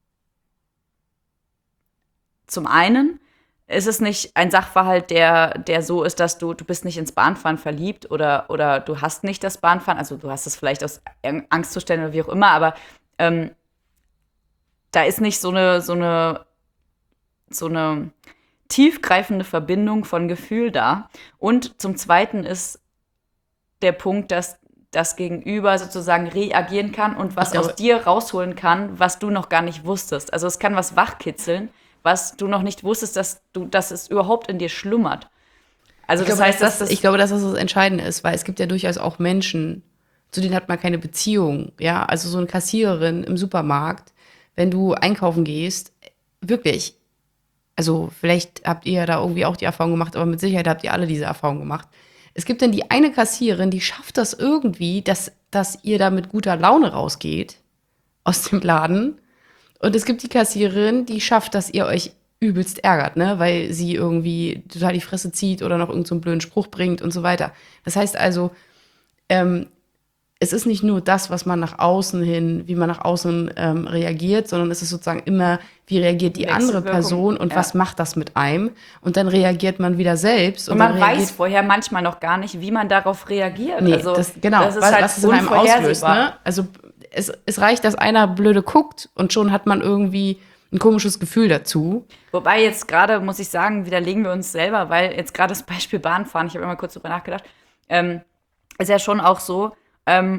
zum einen ist es nicht ein Sachverhalt, der, der so ist, dass du, du bist nicht ins Bahnfahren verliebt oder, oder du hast nicht das Bahnfahren. Also du hast es vielleicht aus Angstzuständen oder wie auch immer, aber ähm, da ist nicht so eine, so eine so eine tiefgreifende Verbindung von Gefühl da. Und zum Zweiten ist der Punkt, dass das Gegenüber sozusagen reagieren kann und was Ich glaube- aus dir rausholen kann, was du noch gar nicht wusstest. Also es kann was wachkitzeln, was du noch nicht wusstest, dass du, dass es überhaupt in dir schlummert. Also Ich das glaube, heißt, dass dass das, das ich glaube, dass das das Entscheidende ist, weil es gibt ja durchaus auch Menschen, zu denen hat man keine Beziehung. Ja, also so eine Kassiererin im Supermarkt, wenn du einkaufen gehst, wirklich, also vielleicht habt ihr ja da irgendwie auch die Erfahrung gemacht, aber mit Sicherheit habt ihr alle diese Erfahrung gemacht. Es gibt dann die eine Kassiererin, die schafft das irgendwie, dass, dass ihr da mit guter Laune rausgeht aus dem Laden. Und es gibt die Kassiererin, die schafft, dass ihr euch übelst ärgert, ne? Weil sie irgendwie total die Fresse zieht oder noch irgendeinen so einen blöden Spruch bringt und so weiter. Das heißt also, ähm, es ist nicht nur das, was man nach außen hin, wie man nach außen ähm, reagiert, sondern es ist sozusagen immer, wie reagiert die andere Wechselwirkung, Person und ja. was macht das mit einem? Und dann reagiert man wieder selbst. und dann man reagiert, weiß vorher manchmal noch gar nicht, wie man darauf reagiert. Nee, also, das, genau, das ist was, halt was es in einem auslöst. unvorhersehbar. Ne? Also es, es reicht, dass einer blöde guckt und schon hat man irgendwie ein komisches Gefühl dazu. Wobei jetzt gerade, muss ich sagen, widerlegen wir uns selber, weil jetzt gerade das Beispiel Bahnfahren, ich habe immer kurz drüber nachgedacht, ähm, ist ja schon auch so, ähm,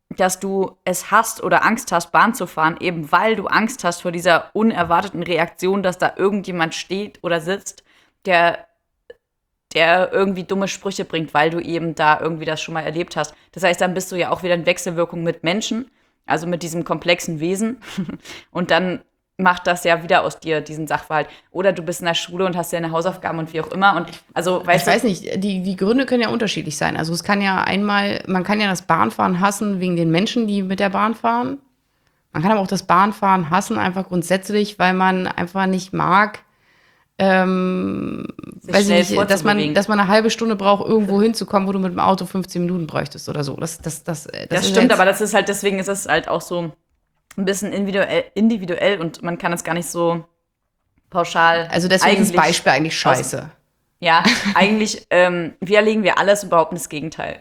dass du es hast oder Angst hast, Bahn zu fahren, eben weil du Angst hast vor dieser unerwarteten Reaktion, dass da irgendjemand steht oder sitzt, der, der irgendwie dumme Sprüche bringt, weil du eben da irgendwie das schon mal erlebt hast. Das heißt, dann bist du ja auch wieder in Wechselwirkung mit Menschen, also mit diesem komplexen Wesen. Und dann macht das ja wieder aus dir diesen Sachverhalt. Oder du bist in der Schule und hast deine Hausaufgaben und wie auch immer. Und also, weißt Ich du, weiß nicht, die, die Gründe können ja unterschiedlich sein. Also es kann ja einmal, man kann ja das Bahnfahren hassen wegen den Menschen, die mit der Bahn fahren. Man kann aber auch das Bahnfahren hassen, einfach grundsätzlich, weil man einfach nicht mag, ähm, Sich weiß schnell ich nicht, dass man, vorzubewegen. dass man eine halbe Stunde braucht, irgendwo hinzukommen, wo du mit dem Auto fünfzehn Minuten bräuchtest oder so. Das, das, das, das, das ist stimmt, jetzt- aber das ist halt, deswegen ist es halt auch so ein bisschen individuell, individuell und man kann es gar nicht so pauschal. Also deswegen ist das eigentlich Beispiel eigentlich scheiße. Ja, eigentlich, ähm, wie erlegen wir alles und behaupten das Gegenteil.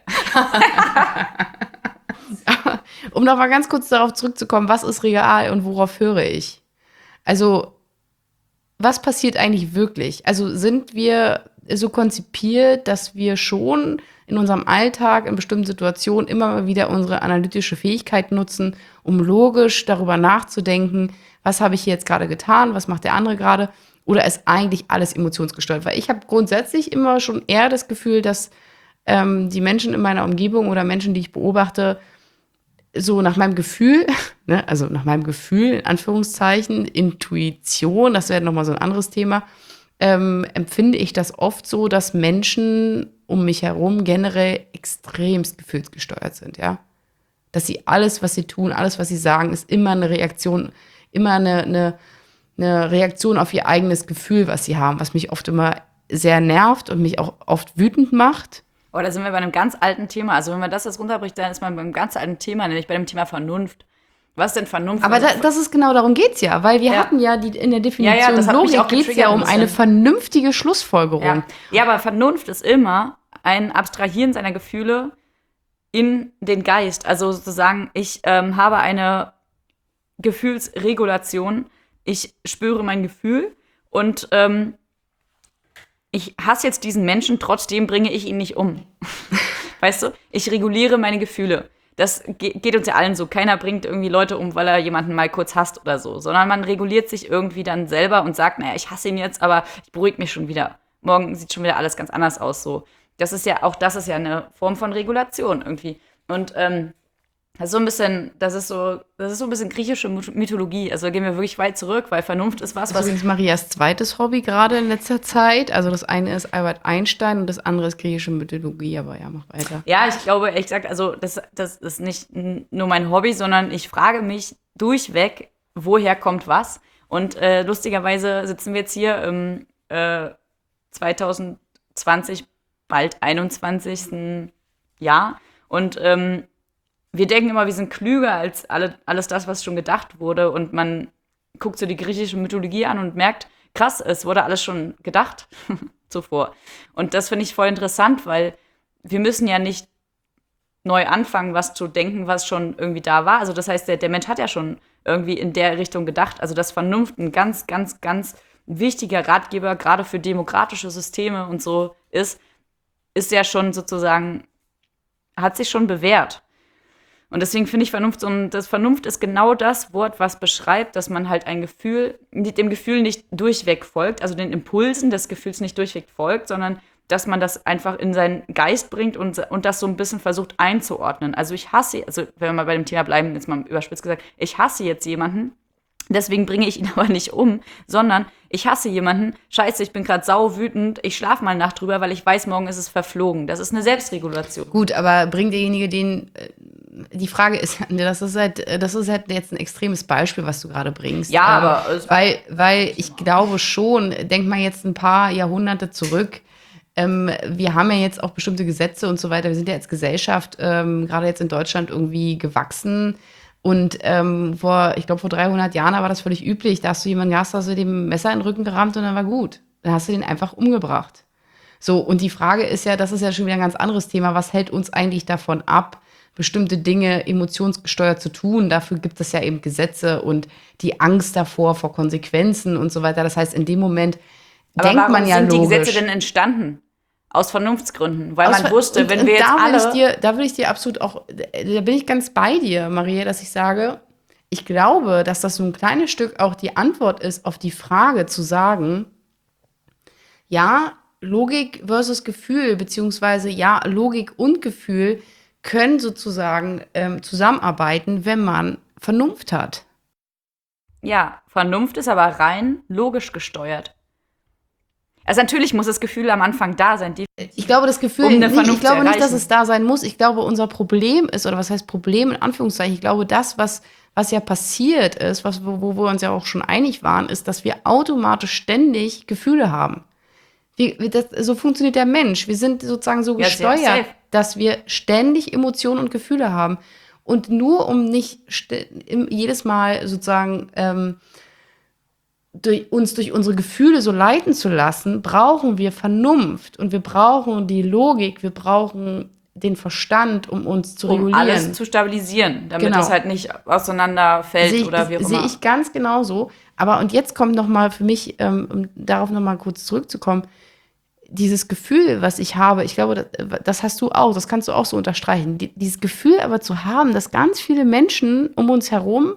Um noch mal ganz kurz darauf zurückzukommen, was ist real und worauf höre ich? Also, was passiert eigentlich wirklich? Also sind wir so konzipiert, dass wir schon in unserem Alltag in bestimmten Situationen immer mal wieder unsere analytische Fähigkeit nutzen, um logisch darüber nachzudenken, was habe ich hier jetzt gerade getan, was macht der andere gerade? Oder ist eigentlich alles emotionsgesteuert? Weil ich habe grundsätzlich immer schon eher das Gefühl, dass ähm, die Menschen in meiner Umgebung oder Menschen, die ich beobachte, so nach meinem Gefühl, ne, also nach meinem Gefühl, in Anführungszeichen, Intuition, das wäre nochmal so ein anderes Thema, ähm, empfinde ich das oft so, dass Menschen um mich herum generell extremst gefühlsgesteuert sind, ja. Dass sie alles, was sie tun, alles, was sie sagen, ist immer eine Reaktion, immer eine, eine, eine Reaktion auf ihr eigenes Gefühl, was sie haben, was mich oft immer sehr nervt und mich auch oft wütend macht. Oh, da sind wir bei einem ganz alten Thema. Also wenn man das jetzt runterbricht, dann ist man beim ganz alten Thema, nämlich bei dem Thema Vernunft. Was ist denn Vernunft? Aber da, das ist genau, darum geht's ja, weil wir Ja. hatten ja die, in der Definition Ja, ja, das hat mich auch Logik geht's getriggert ja ein um bisschen. eine vernünftige Schlussfolgerung. Ja. ja, aber Vernunft ist immer ein Abstrahieren seiner Gefühle in den Geist. Also sozusagen, ich ähm, habe eine Gefühlsregulation, ich spüre mein Gefühl und ähm, ich hasse jetzt diesen Menschen, trotzdem bringe ich ihn nicht um. Weißt du? Ich reguliere meine Gefühle. Das ge- geht uns ja allen so. Keiner bringt irgendwie Leute um, weil er jemanden mal kurz hasst oder so. Sondern man reguliert sich irgendwie dann selber und sagt, naja, ich hasse ihn jetzt, aber ich beruhige mich schon wieder. Morgen sieht schon wieder alles ganz anders aus. So. Das ist ja, auch das ist ja eine Form von Regulation irgendwie. Und ähm, das ist so ein bisschen, das ist so, das ist so ein bisschen griechische Mythologie. Also da gehen wir wirklich weit zurück, weil Vernunft ist was, Das ist was übrigens Marias zweites Hobby gerade in letzter Zeit. Also das eine ist Albert Einstein und das andere ist griechische Mythologie, aber ja, mach weiter. Ja, ich glaube, ehrlich gesagt, also das, das ist nicht n- nur mein Hobby, sondern ich frage mich durchweg, woher kommt was. Und äh, lustigerweise sitzen wir jetzt hier im äh, zwanzig zwanzig, bald einundzwanzigsten Jahr. Und ähm, wir denken immer, wir sind klüger als alle, alles das, was schon gedacht wurde. Und man guckt so die griechische Mythologie an und merkt, krass, es wurde alles schon gedacht zuvor. Und das finde ich voll interessant, weil wir müssen ja nicht neu anfangen, was zu denken, was schon irgendwie da war. Also das heißt, der, der Mensch hat ja schon irgendwie in der Richtung gedacht. Also dass Vernunft ein ganz, ganz, ganz wichtiger Ratgeber, gerade für demokratische Systeme und so ist, ist ja schon sozusagen, hat sich schon bewährt. Und deswegen finde ich Vernunft so ein, das Vernunft ist genau das Wort, was beschreibt, dass man halt ein Gefühl, dem Gefühl nicht durchweg folgt, also den Impulsen des Gefühls nicht durchweg folgt, sondern dass man das einfach in seinen Geist bringt und, und das so ein bisschen versucht einzuordnen. Also ich hasse, also wenn wir mal bei dem Thema bleiben, jetzt mal überspitzt gesagt, ich hasse jetzt jemanden, deswegen bringe ich ihn aber nicht um, sondern ich hasse jemanden, scheiße, ich bin gerade sau wütend, ich schlafe mal eine Nacht drüber, weil ich weiß, morgen ist es verflogen. Das ist eine Selbstregulation. Gut, aber bringt derjenige den, äh, die Frage ist, das ist halt, das ist halt jetzt ein extremes Beispiel, was du gerade bringst. Ja, Ähm, aber es- weil, weil ich glaube schon, denk mal jetzt ein paar Jahrhunderte zurück, ähm, wir haben ja jetzt auch bestimmte Gesetze und so weiter, wir sind ja als Gesellschaft, ähm, gerade jetzt in Deutschland irgendwie gewachsen. Und ähm, vor, ich glaube, vor dreihundert Jahren war das völlig üblich. Da hast du jemanden gehabt, hast du dem Messer in den Rücken gerammt und dann war gut. Dann hast du den einfach umgebracht. So, und die Frage ist ja, das ist ja schon wieder ein ganz anderes Thema. Was hält uns eigentlich davon ab, bestimmte Dinge emotionsgesteuert zu tun? Dafür gibt es ja eben Gesetze und die Angst davor, vor Konsequenzen und so weiter. Das heißt, in dem Moment Aber denkt warum man ja sind die logisch. Gesetze denn entstanden? Aus Vernunftsgründen, weil Aus man Ver- wusste, und, wenn und wir jetzt da will alle... ich dir, da will ich dir absolut auch, da bin ich ganz bei dir, Maria, dass ich sage, ich glaube, dass das so ein kleines Stück auch die Antwort ist auf die Frage zu sagen, ja, Logik versus Gefühl, beziehungsweise ja, Logik und Gefühl können sozusagen ähm, zusammenarbeiten, wenn man Vernunft hat. Ja, Vernunft ist aber rein logisch gesteuert. Also natürlich muss das Gefühl am Anfang da sein. Die Ich glaube, das Gefühl, Um eine nee, Vernunft ich glaube zu nicht, dass erreichen. es da sein muss. Ich glaube, unser Problem ist, oder was heißt Problem in Anführungszeichen, ich glaube, das, was, was ja passiert ist, was, wo, wo wir uns ja auch schon einig waren, ist, dass wir automatisch ständig Gefühle haben. Wie, wie das, so funktioniert der Mensch. Wir sind sozusagen so Ja, sehr gesteuert, safe. dass wir ständig Emotionen und Gefühle haben. Und nur um nicht st- im, jedes Mal sozusagen ähm, durch, uns durch unsere Gefühle so leiten zu lassen, brauchen wir Vernunft und wir brauchen die Logik, wir brauchen den Verstand, um uns zu um regulieren. alles zu stabilisieren, damit Genau. es halt nicht auseinanderfällt Sehe ich, oder wie auch sehe immer. ich ganz genauso. Aber und jetzt kommt noch mal für mich, ähm, um darauf noch mal kurz zurückzukommen, dieses Gefühl, was ich habe, ich glaube, das, das hast du auch, das kannst du auch so unterstreichen. Die, dieses Gefühl aber zu haben, dass ganz viele Menschen um uns herum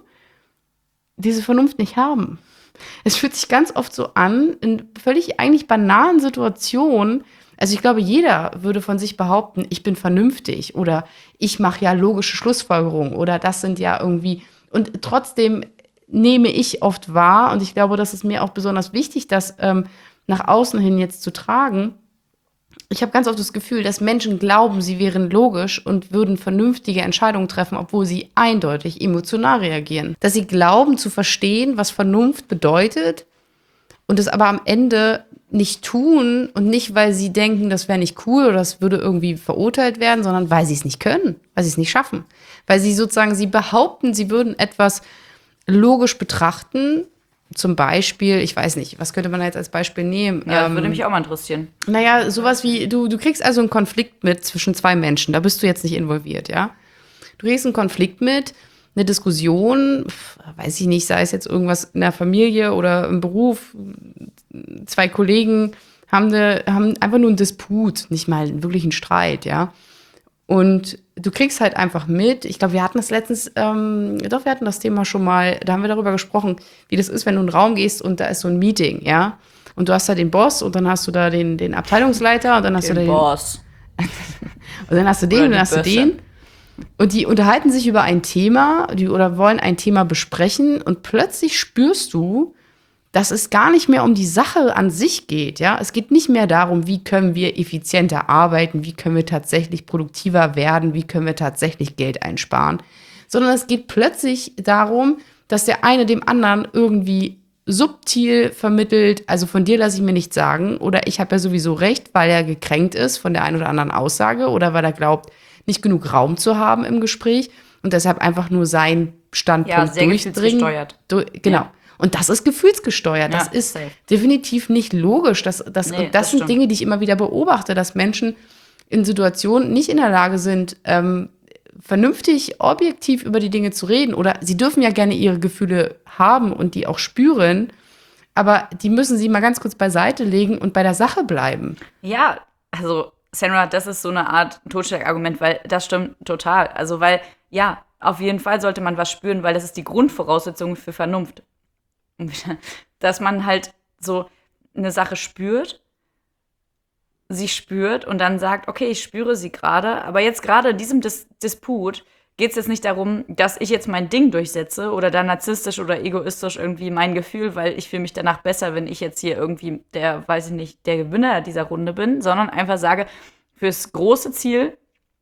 diese Vernunft nicht haben. Es fühlt sich ganz oft so an, in völlig eigentlich banalen Situationen. Also ich glaube, jeder würde von sich behaupten, ich bin vernünftig oder ich mache ja logische Schlussfolgerungen oder das sind ja irgendwie. Und trotzdem nehme ich oft wahr, und ich glaube, das ist mir auch besonders wichtig, das ähm, nach außen hin jetzt zu tragen. Ich habe ganz oft das Gefühl, dass Menschen glauben, sie wären logisch und würden vernünftige Entscheidungen treffen, obwohl sie eindeutig emotional reagieren. Dass sie glauben zu verstehen, was Vernunft bedeutet und es aber am Ende nicht tun und nicht, weil sie denken, das wäre nicht cool oder das würde irgendwie verurteilt werden, sondern weil sie es nicht können, weil sie es nicht schaffen. Weil sie sozusagen, sie behaupten, sie würden etwas logisch betrachten. Zum Beispiel, ich weiß nicht, was könnte man jetzt als Beispiel nehmen? Ja, das ähm, würde mich auch mal interessieren. Naja, sowas wie, du, du kriegst also einen Konflikt mit zwischen zwei Menschen, da bist du jetzt nicht involviert, ja? Du kriegst einen Konflikt mit, eine Diskussion, pf, weiß ich nicht, sei es jetzt irgendwas in der Familie oder im Beruf, zwei Kollegen haben, eine, haben einfach nur einen Disput, nicht mal wirklich einen Streit, ja? Und du kriegst halt einfach mit, ich glaube, wir hatten das letztens, ähm, doch, wir hatten das Thema schon mal, da haben wir darüber gesprochen, wie das ist, wenn du in einen Raum gehst und da ist so ein Meeting, ja? Und du hast da den Boss und dann hast du da den, den Abteilungsleiter und dann hast Den du da den, Boss. und dann hast du den Oder und die dann hast du Bösse. den. Und die unterhalten sich über ein Thema, die oder wollen ein Thema besprechen und plötzlich spürst du, dass es gar nicht mehr um die Sache an sich geht, ja. Es geht nicht mehr darum, wie können wir effizienter arbeiten, wie können wir tatsächlich produktiver werden, wie können wir tatsächlich Geld einsparen, sondern es geht plötzlich darum, dass der eine dem anderen irgendwie subtil vermittelt, also von dir lasse ich mir nichts sagen oder ich habe ja sowieso recht, weil er gekränkt ist von der einen oder anderen Aussage oder weil er glaubt, nicht genug Raum zu haben im Gespräch und deshalb einfach nur seinen Ja, Standpunkt sehr durchdringen. gefühlsgesteuert. Du, genau. Ja. Und das ist gefühlsgesteuert. Das Ja, ist safe. definitiv nicht logisch. Das, das, Nee, und das, das sind stimmt. Dinge, die ich immer wieder beobachte, dass Menschen in Situationen nicht in der Lage sind, ähm, vernünftig, objektiv über die Dinge zu reden. Oder sie dürfen ja gerne ihre Gefühle haben und die auch spüren, aber die müssen sie mal ganz kurz beiseite legen und bei der Sache bleiben. Ja, also Sandra, das ist so eine Art Totschlagargument, weil das stimmt total. Also weil, ja, auf jeden Fall sollte man was spüren, weil das ist die Grundvoraussetzung für Vernunft. Dass man halt so eine Sache spürt, sie spürt und dann sagt, okay, ich spüre sie gerade, aber jetzt gerade in diesem Dis- Disput geht es jetzt nicht darum, dass ich jetzt mein Ding durchsetze oder da narzisstisch oder egoistisch irgendwie mein Gefühl, weil ich fühle mich danach besser, wenn ich jetzt hier irgendwie der, weiß ich nicht, der Gewinner dieser Runde bin, sondern einfach sage, fürs große Ziel,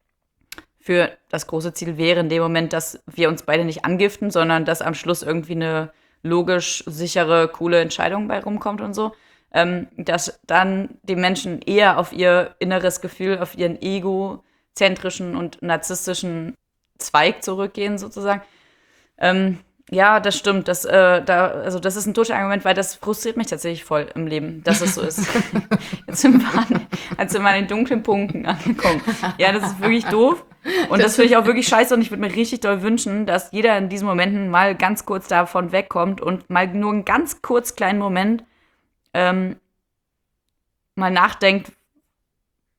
für das große Ziel wäre in dem Moment, dass wir uns beide nicht angiften, sondern dass am Schluss irgendwie eine logisch sichere, coole Entscheidung bei rumkommt und so, ähm, dass dann die Menschen eher auf ihr inneres Gefühl, auf ihren egozentrischen und narzisstischen Zweig zurückgehen, sozusagen. Ähm, ja, das stimmt. Das, äh, da, also das ist ein Totschlagargument, weil das frustriert mich tatsächlich voll im Leben, dass es so ist. Jetzt sind wir an, jetzt sind wir an den dunklen Punkten angekommen. Ja, das ist wirklich doof. Und das finde ich auch wirklich scheiße. Und ich würde mir richtig doll wünschen, dass jeder in diesen Momenten mal ganz kurz davon wegkommt und mal nur einen ganz kurz kleinen Moment ähm, mal nachdenkt,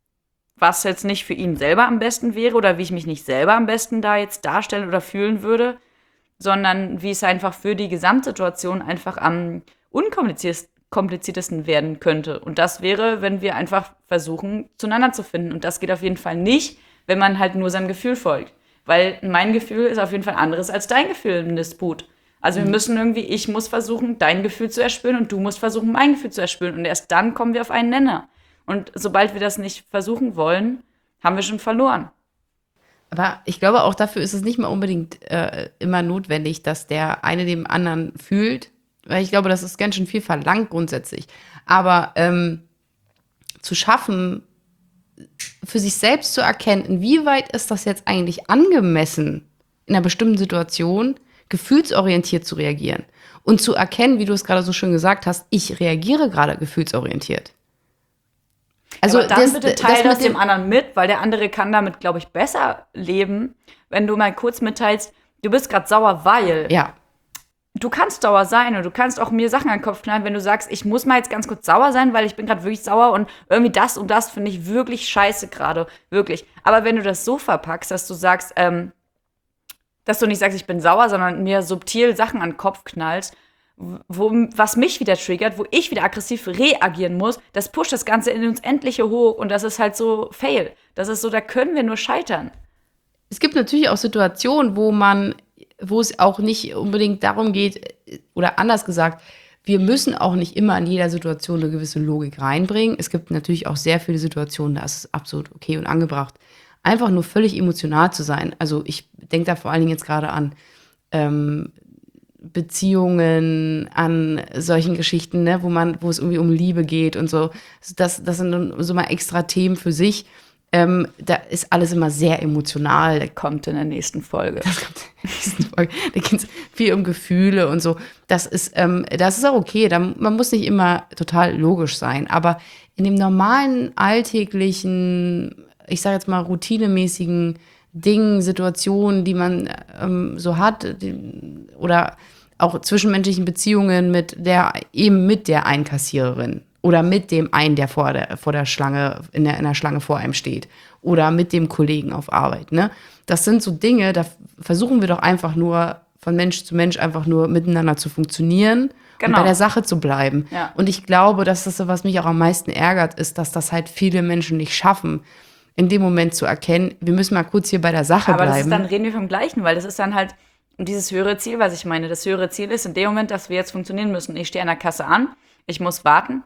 was jetzt nicht für ihn selber am besten wäre oder wie ich mich nicht selber am besten da jetzt darstellen oder fühlen würde, sondern wie es einfach für die Gesamtsituation einfach am unkompliziertesten werden könnte. Und das wäre, wenn wir einfach versuchen, zueinander zu finden. Und das geht auf jeden Fall nicht, wenn man halt nur seinem Gefühl folgt. Weil mein Gefühl ist auf jeden Fall anderes als dein Gefühl im Disput. Also wir müssen irgendwie, ich muss versuchen, dein Gefühl zu erspüren und du musst versuchen, mein Gefühl zu erspüren. Und erst dann kommen wir auf einen Nenner. Und sobald wir das nicht versuchen wollen, haben wir schon verloren. Aber ich glaube, auch dafür ist es nicht mal unbedingt äh, immer notwendig, dass der eine dem anderen fühlt. Weil ich glaube, das ist ganz schön viel verlangt grundsätzlich. Aber ähm, zu schaffen, für sich selbst zu erkennen, inwieweit ist das jetzt eigentlich angemessen, in einer bestimmten Situation gefühlsorientiert zu reagieren. Und zu erkennen, wie du es gerade so schön gesagt hast, ich reagiere gerade gefühlsorientiert. Also ja, dann das, bitte teil das, das dem anderen mit, weil der andere kann damit, glaube ich, besser leben, wenn du mal kurz mitteilst, du bist gerade sauer, weil. Ja. Du kannst sauer sein und du kannst auch mir Sachen an den Kopf knallen, wenn du sagst, ich muss mal jetzt ganz kurz sauer sein, weil ich bin gerade wirklich sauer und irgendwie das und das finde ich wirklich scheiße gerade, wirklich. Aber wenn du das so verpackst, dass du sagst, ähm, dass du nicht sagst, ich bin sauer, sondern mir subtil Sachen an den Kopf knallst, wo, was mich wieder triggert, wo ich wieder aggressiv reagieren muss, das pusht das Ganze in uns Endliche hoch und das ist halt so fail. Das ist so, da können wir nur scheitern. Es gibt natürlich auch Situationen, wo man, wo es auch nicht unbedingt darum geht, oder anders gesagt, wir müssen auch nicht immer in jeder Situation eine gewisse Logik reinbringen. Es gibt natürlich auch sehr viele Situationen, da ist es absolut okay und angebracht, einfach nur völlig emotional zu sein. Also ich denke da vor allen Dingen jetzt gerade an ähm, Beziehungen, an solchen Geschichten, ne, wo man, wo es irgendwie um Liebe geht und so. Das, das sind so mal extra Themen für sich. Ähm, da ist alles immer sehr emotional. Das kommt in der nächsten Folge. Das kommt in der nächsten Folge. Da geht es viel um Gefühle und so. Das ist, ähm, das ist auch okay. Da, man muss nicht immer total logisch sein. Aber in dem normalen, alltäglichen, ich sage jetzt mal routinemäßigen Dingen, Situationen, die man ähm, so hat, die, oder auch zwischenmenschlichen Beziehungen mit der, eben mit der Einkassiererin oder mit dem einen, der vor der, vor der Schlange, in der, in der Schlange vor einem steht oder mit dem Kollegen auf Arbeit, ne? Das sind so Dinge, da versuchen wir doch einfach nur von Mensch zu Mensch einfach nur miteinander zu funktionieren. Genau. Und bei der Sache zu bleiben. Ja. Und ich glaube, dass das, was mich auch am meisten ärgert, ist, dass das halt viele Menschen nicht schaffen, in dem Moment zu erkennen, wir müssen mal kurz hier bei der Sache Aber bleiben. Aber dann reden wir vom Gleichen, weil das ist dann halt dieses höhere Ziel, was ich meine. Das höhere Ziel ist in dem Moment, dass wir jetzt funktionieren müssen. Ich stehe an der Kasse an, ich muss warten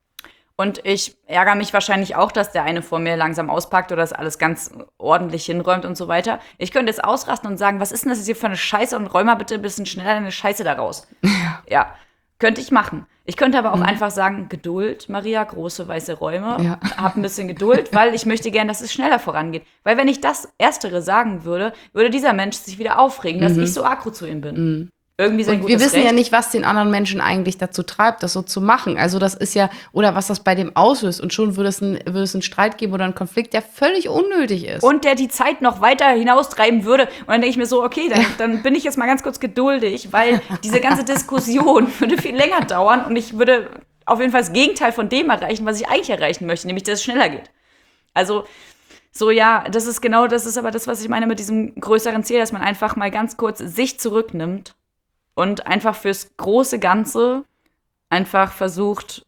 und ich ärgere mich wahrscheinlich auch, dass der eine vor mir langsam auspackt oder das alles ganz ordentlich hinräumt und so weiter. Ich könnte jetzt ausrasten und sagen, was ist denn das hier für eine Scheiße und räum mal bitte ein bisschen schneller deine Scheiße da raus. Ja. Ja. Könnte ich machen. Ich könnte aber auch mhm. einfach sagen, Geduld, Maria, große weiße Räume, ja. Hab ein bisschen Geduld, weil ich möchte gerne, dass es schneller vorangeht. Weil wenn ich das Erstere sagen würde, würde dieser Mensch sich wieder aufregen, dass mhm. ich so aggro zu ihm bin. Mhm. Irgendwie sein Und wir wissen Recht. ja nicht, was den anderen Menschen eigentlich dazu treibt, das so zu machen. Also das ist ja, oder was das bei dem auslöst. Und schon würde es, ein, würde es einen Streit geben oder einen Konflikt, der völlig unnötig ist. Und der die Zeit noch weiter hinaustreiben würde. Und dann denke ich mir so, okay, dann, dann bin ich jetzt mal ganz kurz geduldig, weil diese ganze Diskussion würde viel länger dauern und ich würde auf jeden Fall das Gegenteil von dem erreichen, was ich eigentlich erreichen möchte, nämlich, dass es schneller geht. Also so, ja, das ist genau, das ist aber das, was ich meine mit diesem größeren Ziel, dass man einfach mal ganz kurz sich zurücknimmt und einfach fürs große Ganze einfach versucht,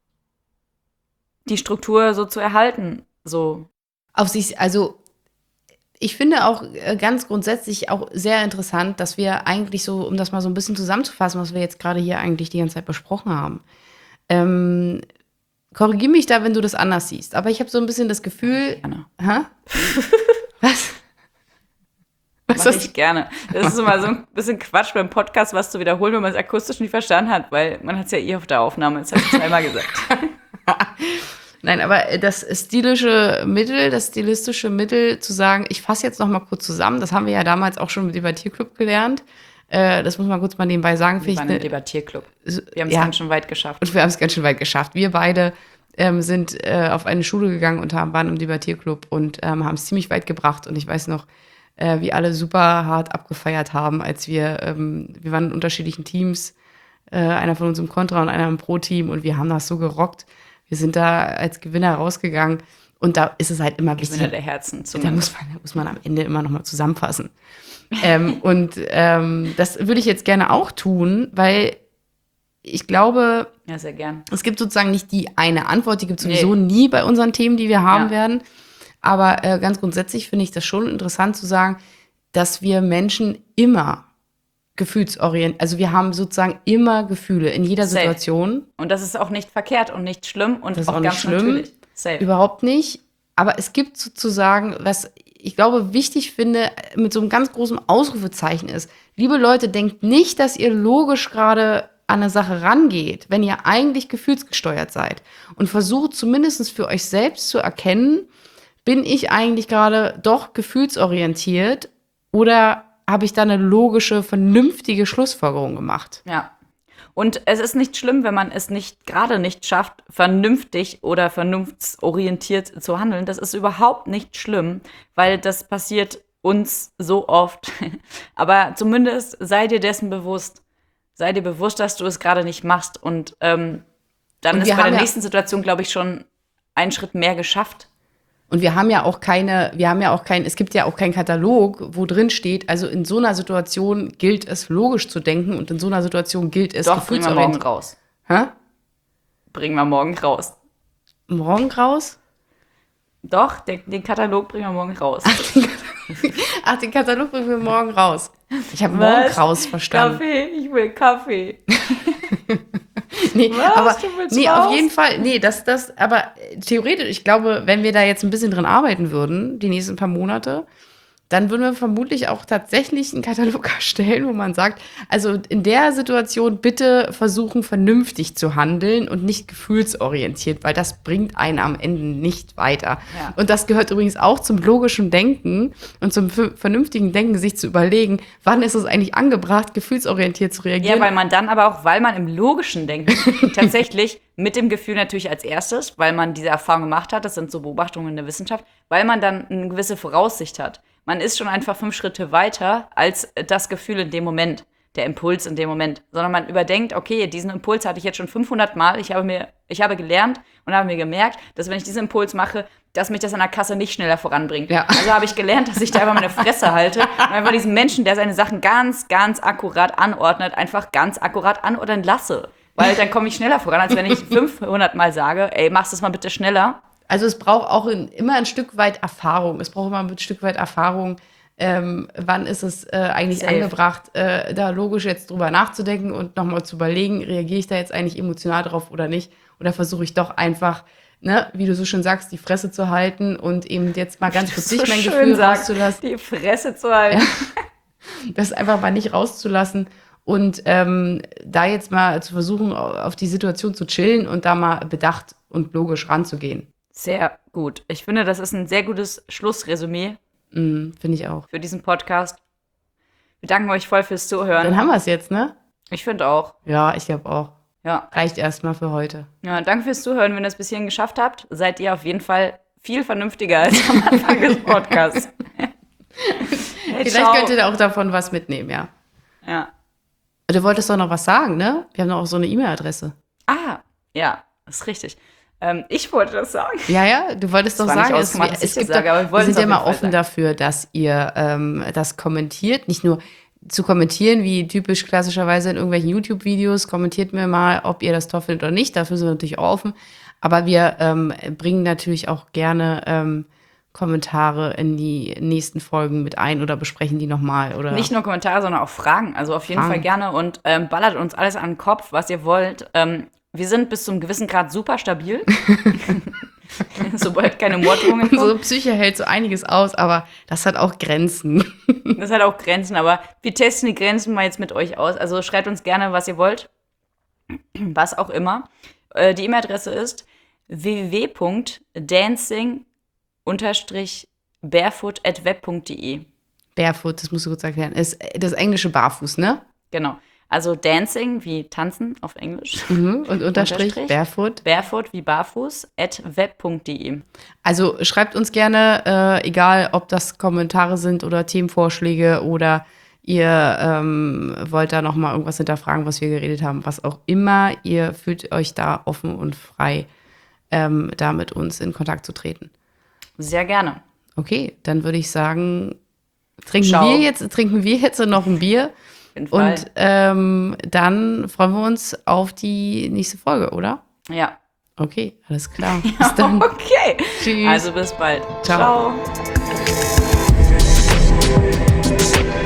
die Struktur so zu erhalten. So. Auf sich, also ich finde auch ganz grundsätzlich auch sehr interessant, dass wir eigentlich so, um das mal so ein bisschen zusammenzufassen, was wir jetzt gerade hier eigentlich die ganze Zeit besprochen haben. Ähm, korrigier mich da, wenn du das anders siehst. Aber ich habe so ein bisschen das Gefühl. Gerne. Hä? Was? Was Mach ich gerne. Das ist immer so ein bisschen Quatsch beim Podcast, was zu wiederholen, wenn man es akustisch nicht verstanden hat, weil man hat es ja eh auf der Aufnahme, das habe ich zweimal gesagt. Nein, aber das stilische Mittel, das stilistische Mittel zu sagen, ich fasse jetzt noch mal kurz zusammen, das haben wir ja damals auch schon im Debattierclub gelernt. Äh, das muss man kurz mal nebenbei sagen. Wir waren im Debattierclub. Wir haben es ja, ganz schön weit geschafft. Und wir haben es ganz schön weit geschafft. Wir beide ähm, sind äh, auf eine Schule gegangen und haben, waren im Debattierclub und ähm, haben es ziemlich weit gebracht. Und ich weiß noch, äh, wie alle super hart abgefeiert haben, als wir, ähm, wir waren in unterschiedlichen Teams, äh, einer von uns im Kontra und einer im Pro-Team und wir haben das so gerockt. Wir sind da als Gewinner rausgegangen Und da ist es halt immer Gewinner wichtig. der Herzen Da zumindest. muss man, muss man am Ende immer noch mal zusammenfassen. ähm, und ähm, das würde ich jetzt gerne auch tun, weil ich glaube, Ja, sehr gern. es gibt sozusagen nicht die eine Antwort, die gibt es sowieso Nee. nie bei unseren Themen, die wir haben Ja. werden. Aber äh, ganz grundsätzlich finde ich das schon interessant zu sagen, dass wir Menschen immer gefühlsorientiert, also wir haben sozusagen immer Gefühle in jeder Safe. Situation. Und das ist auch nicht verkehrt und nicht schlimm und Das ist auch, auch nicht ganz schlimm. natürlich. Safe. Überhaupt nicht. Aber es gibt sozusagen, was ich glaube, wichtig finde, mit so einem ganz großen Ausrufezeichen ist. Liebe Leute, denkt nicht, dass ihr logisch gerade an eine Sache rangeht, wenn ihr eigentlich gefühlsgesteuert seid. Und versucht zumindest für euch selbst zu erkennen, bin ich eigentlich gerade doch gefühlsorientiert oder habe ich da eine logische, vernünftige Schlussfolgerung gemacht? Ja. Und es ist nicht schlimm, wenn man es nicht gerade nicht schafft, vernünftig oder vernunftsorientiert zu handeln. Das ist überhaupt nicht schlimm, weil das passiert uns so oft. Aber zumindest sei dir dessen bewusst. Sei dir bewusst, dass du es gerade nicht machst. Und ähm, dann Und ist wir bei der haben ja- nächsten Situation, glaube ich, schon ein Schritt mehr geschafft. Und wir haben ja auch keine, wir haben ja auch kein, es gibt ja auch keinen Katalog, wo drin steht, also in so einer Situation gilt es logisch zu denken und in so einer Situation gilt es Doch, bringen wir morgen gefühlsorientiert. raus. Hä? Bringen wir morgen raus. Morgen raus? Doch, den, den Katalog bringen wir morgen raus. Ach, den Katalog bringen wir morgen raus. Ich habe morgen Was? raus verstanden. Kaffee, ich will Kaffee. Nee, Was? aber Du willst nee, raus? auf jeden Fall, nee, das, das, aber äh, theoretisch, ich glaube, wenn wir da jetzt ein bisschen drin arbeiten würden, die nächsten paar Monate, dann würden wir vermutlich auch tatsächlich einen Katalog erstellen, wo man sagt, also in der Situation bitte versuchen, vernünftig zu handeln und nicht gefühlsorientiert, weil das bringt einen am Ende nicht weiter. Ja. Und das gehört übrigens auch zum logischen Denken und zum f- vernünftigen Denken, sich zu überlegen, wann ist es eigentlich angebracht, gefühlsorientiert zu reagieren. Ja, weil man dann aber auch, weil man im logischen Denken tatsächlich mit dem Gefühl natürlich als erstes, weil man diese Erfahrung gemacht hat, das sind so Beobachtungen in der Wissenschaft, weil man dann eine gewisse Voraussicht hat. Man ist schon einfach fünf Schritte weiter als das Gefühl in dem Moment, der Impuls in dem Moment, sondern man überdenkt, okay, diesen Impuls hatte ich jetzt schon fünfhundert Mal, ich habe mir, ich habe gelernt und habe mir gemerkt, dass wenn ich diesen Impuls mache, dass mich das an der Kasse nicht schneller voranbringt. Ja. Also habe ich gelernt, dass ich da einfach meine Fresse halte und einfach diesen Menschen, der seine Sachen ganz, ganz akkurat anordnet, einfach ganz akkurat anordnen lasse. Weil dann komme ich schneller voran, als wenn ich fünfhundert Mal sage, ey, machst das mal bitte schneller. Also es braucht auch in, immer ein Stück weit Erfahrung. Es braucht immer ein Stück weit Erfahrung. Ähm, wann ist es äh, eigentlich Safe. angebracht, äh, da logisch jetzt drüber nachzudenken und nochmal zu überlegen, reagiere ich da jetzt eigentlich emotional drauf oder nicht? Oder versuche ich doch einfach, ne, wie du so schön sagst, die Fresse zu halten und eben jetzt mal ganz kurz nicht mein Gefühl rauszulassen. die Fresse zu halten. Das einfach mal nicht rauszulassen und ähm, da jetzt mal zu versuchen, auf die Situation zu chillen und da mal bedacht und logisch ranzugehen. Sehr gut. Ich finde, das ist ein sehr gutes Schlussresümee Mm, finde ich auch. für diesen Podcast. Wir danken euch voll fürs Zuhören. Dann haben wir es jetzt, ne? Ich finde auch. Ja, ich glaube auch. Ja. Reicht erstmal für heute. ja, danke fürs Zuhören. Wenn ihr es bis hierhin geschafft habt, seid ihr auf jeden Fall viel vernünftiger als am Anfang des Podcasts. Hey, Vielleicht ciao. könnt ihr da auch davon was mitnehmen, ja. Ja. Du wolltest doch noch was sagen, ne? Wir haben doch auch so eine E-Mail-Adresse. Ah, ja, ist richtig. Ähm, ich wollte das sagen. Ja, ja, du wolltest Das doch war nicht sagen, es, ausgemacht, dass es ich gibt das sage, doch, aber wir wir wollten sind es ja auf mal jeden Fall offen sagen. dafür, dass ihr ähm, das kommentiert. Nicht nur zu kommentieren, wie typisch klassischerweise in irgendwelchen YouTube-Videos. Kommentiert mir mal, ob ihr das toll findet oder nicht. Dafür sind wir natürlich auch offen. Aber wir ähm, bringen natürlich auch gerne ähm, Kommentare in die nächsten Folgen mit ein oder besprechen die nochmal. Oder Nicht nur Kommentare, sondern auch Fragen. Also auf jeden Fragen. Fall gerne und ähm, ballert uns alles an den Kopf, was ihr wollt. Ähm, wir sind bis zu einem gewissen Grad super stabil. Sobald keine Morddrohungen kommen. so Psyche hält so einiges aus, aber das hat auch Grenzen. Das hat auch Grenzen, aber wir testen die Grenzen mal jetzt mit euch aus. Also schreibt uns gerne, was ihr wollt. Was auch immer. Äh, die E-Mail-Adresse ist w w w punkt dancing barefoot at web punkt de. Barefoot, das musst du kurz erklären, ist das englische Barfuß, ne? Genau. Also dancing wie tanzen auf Englisch. Mhm. Und Unterstrich, Unterstrich. Barefoot. Barefoot wie barfuß at web punkt de. Also schreibt uns gerne, äh, egal ob das Kommentare sind oder Themenvorschläge oder ihr ähm, wollt da noch mal irgendwas hinterfragen, was wir geredet haben, was auch immer. Ihr fühlt euch da offen und frei, ähm, da mit uns in Kontakt zu treten. Sehr gerne. Okay, dann würde ich sagen, trinken Ciao. wir jetzt, trinken wir jetzt noch ein Bier. Auf jeden Fall. Und ähm, dann freuen wir uns auf die nächste Folge, oder? Ja. Okay, alles klar. Bis dann. Okay. Tschüss. Also bis bald. Ciao. Ciao.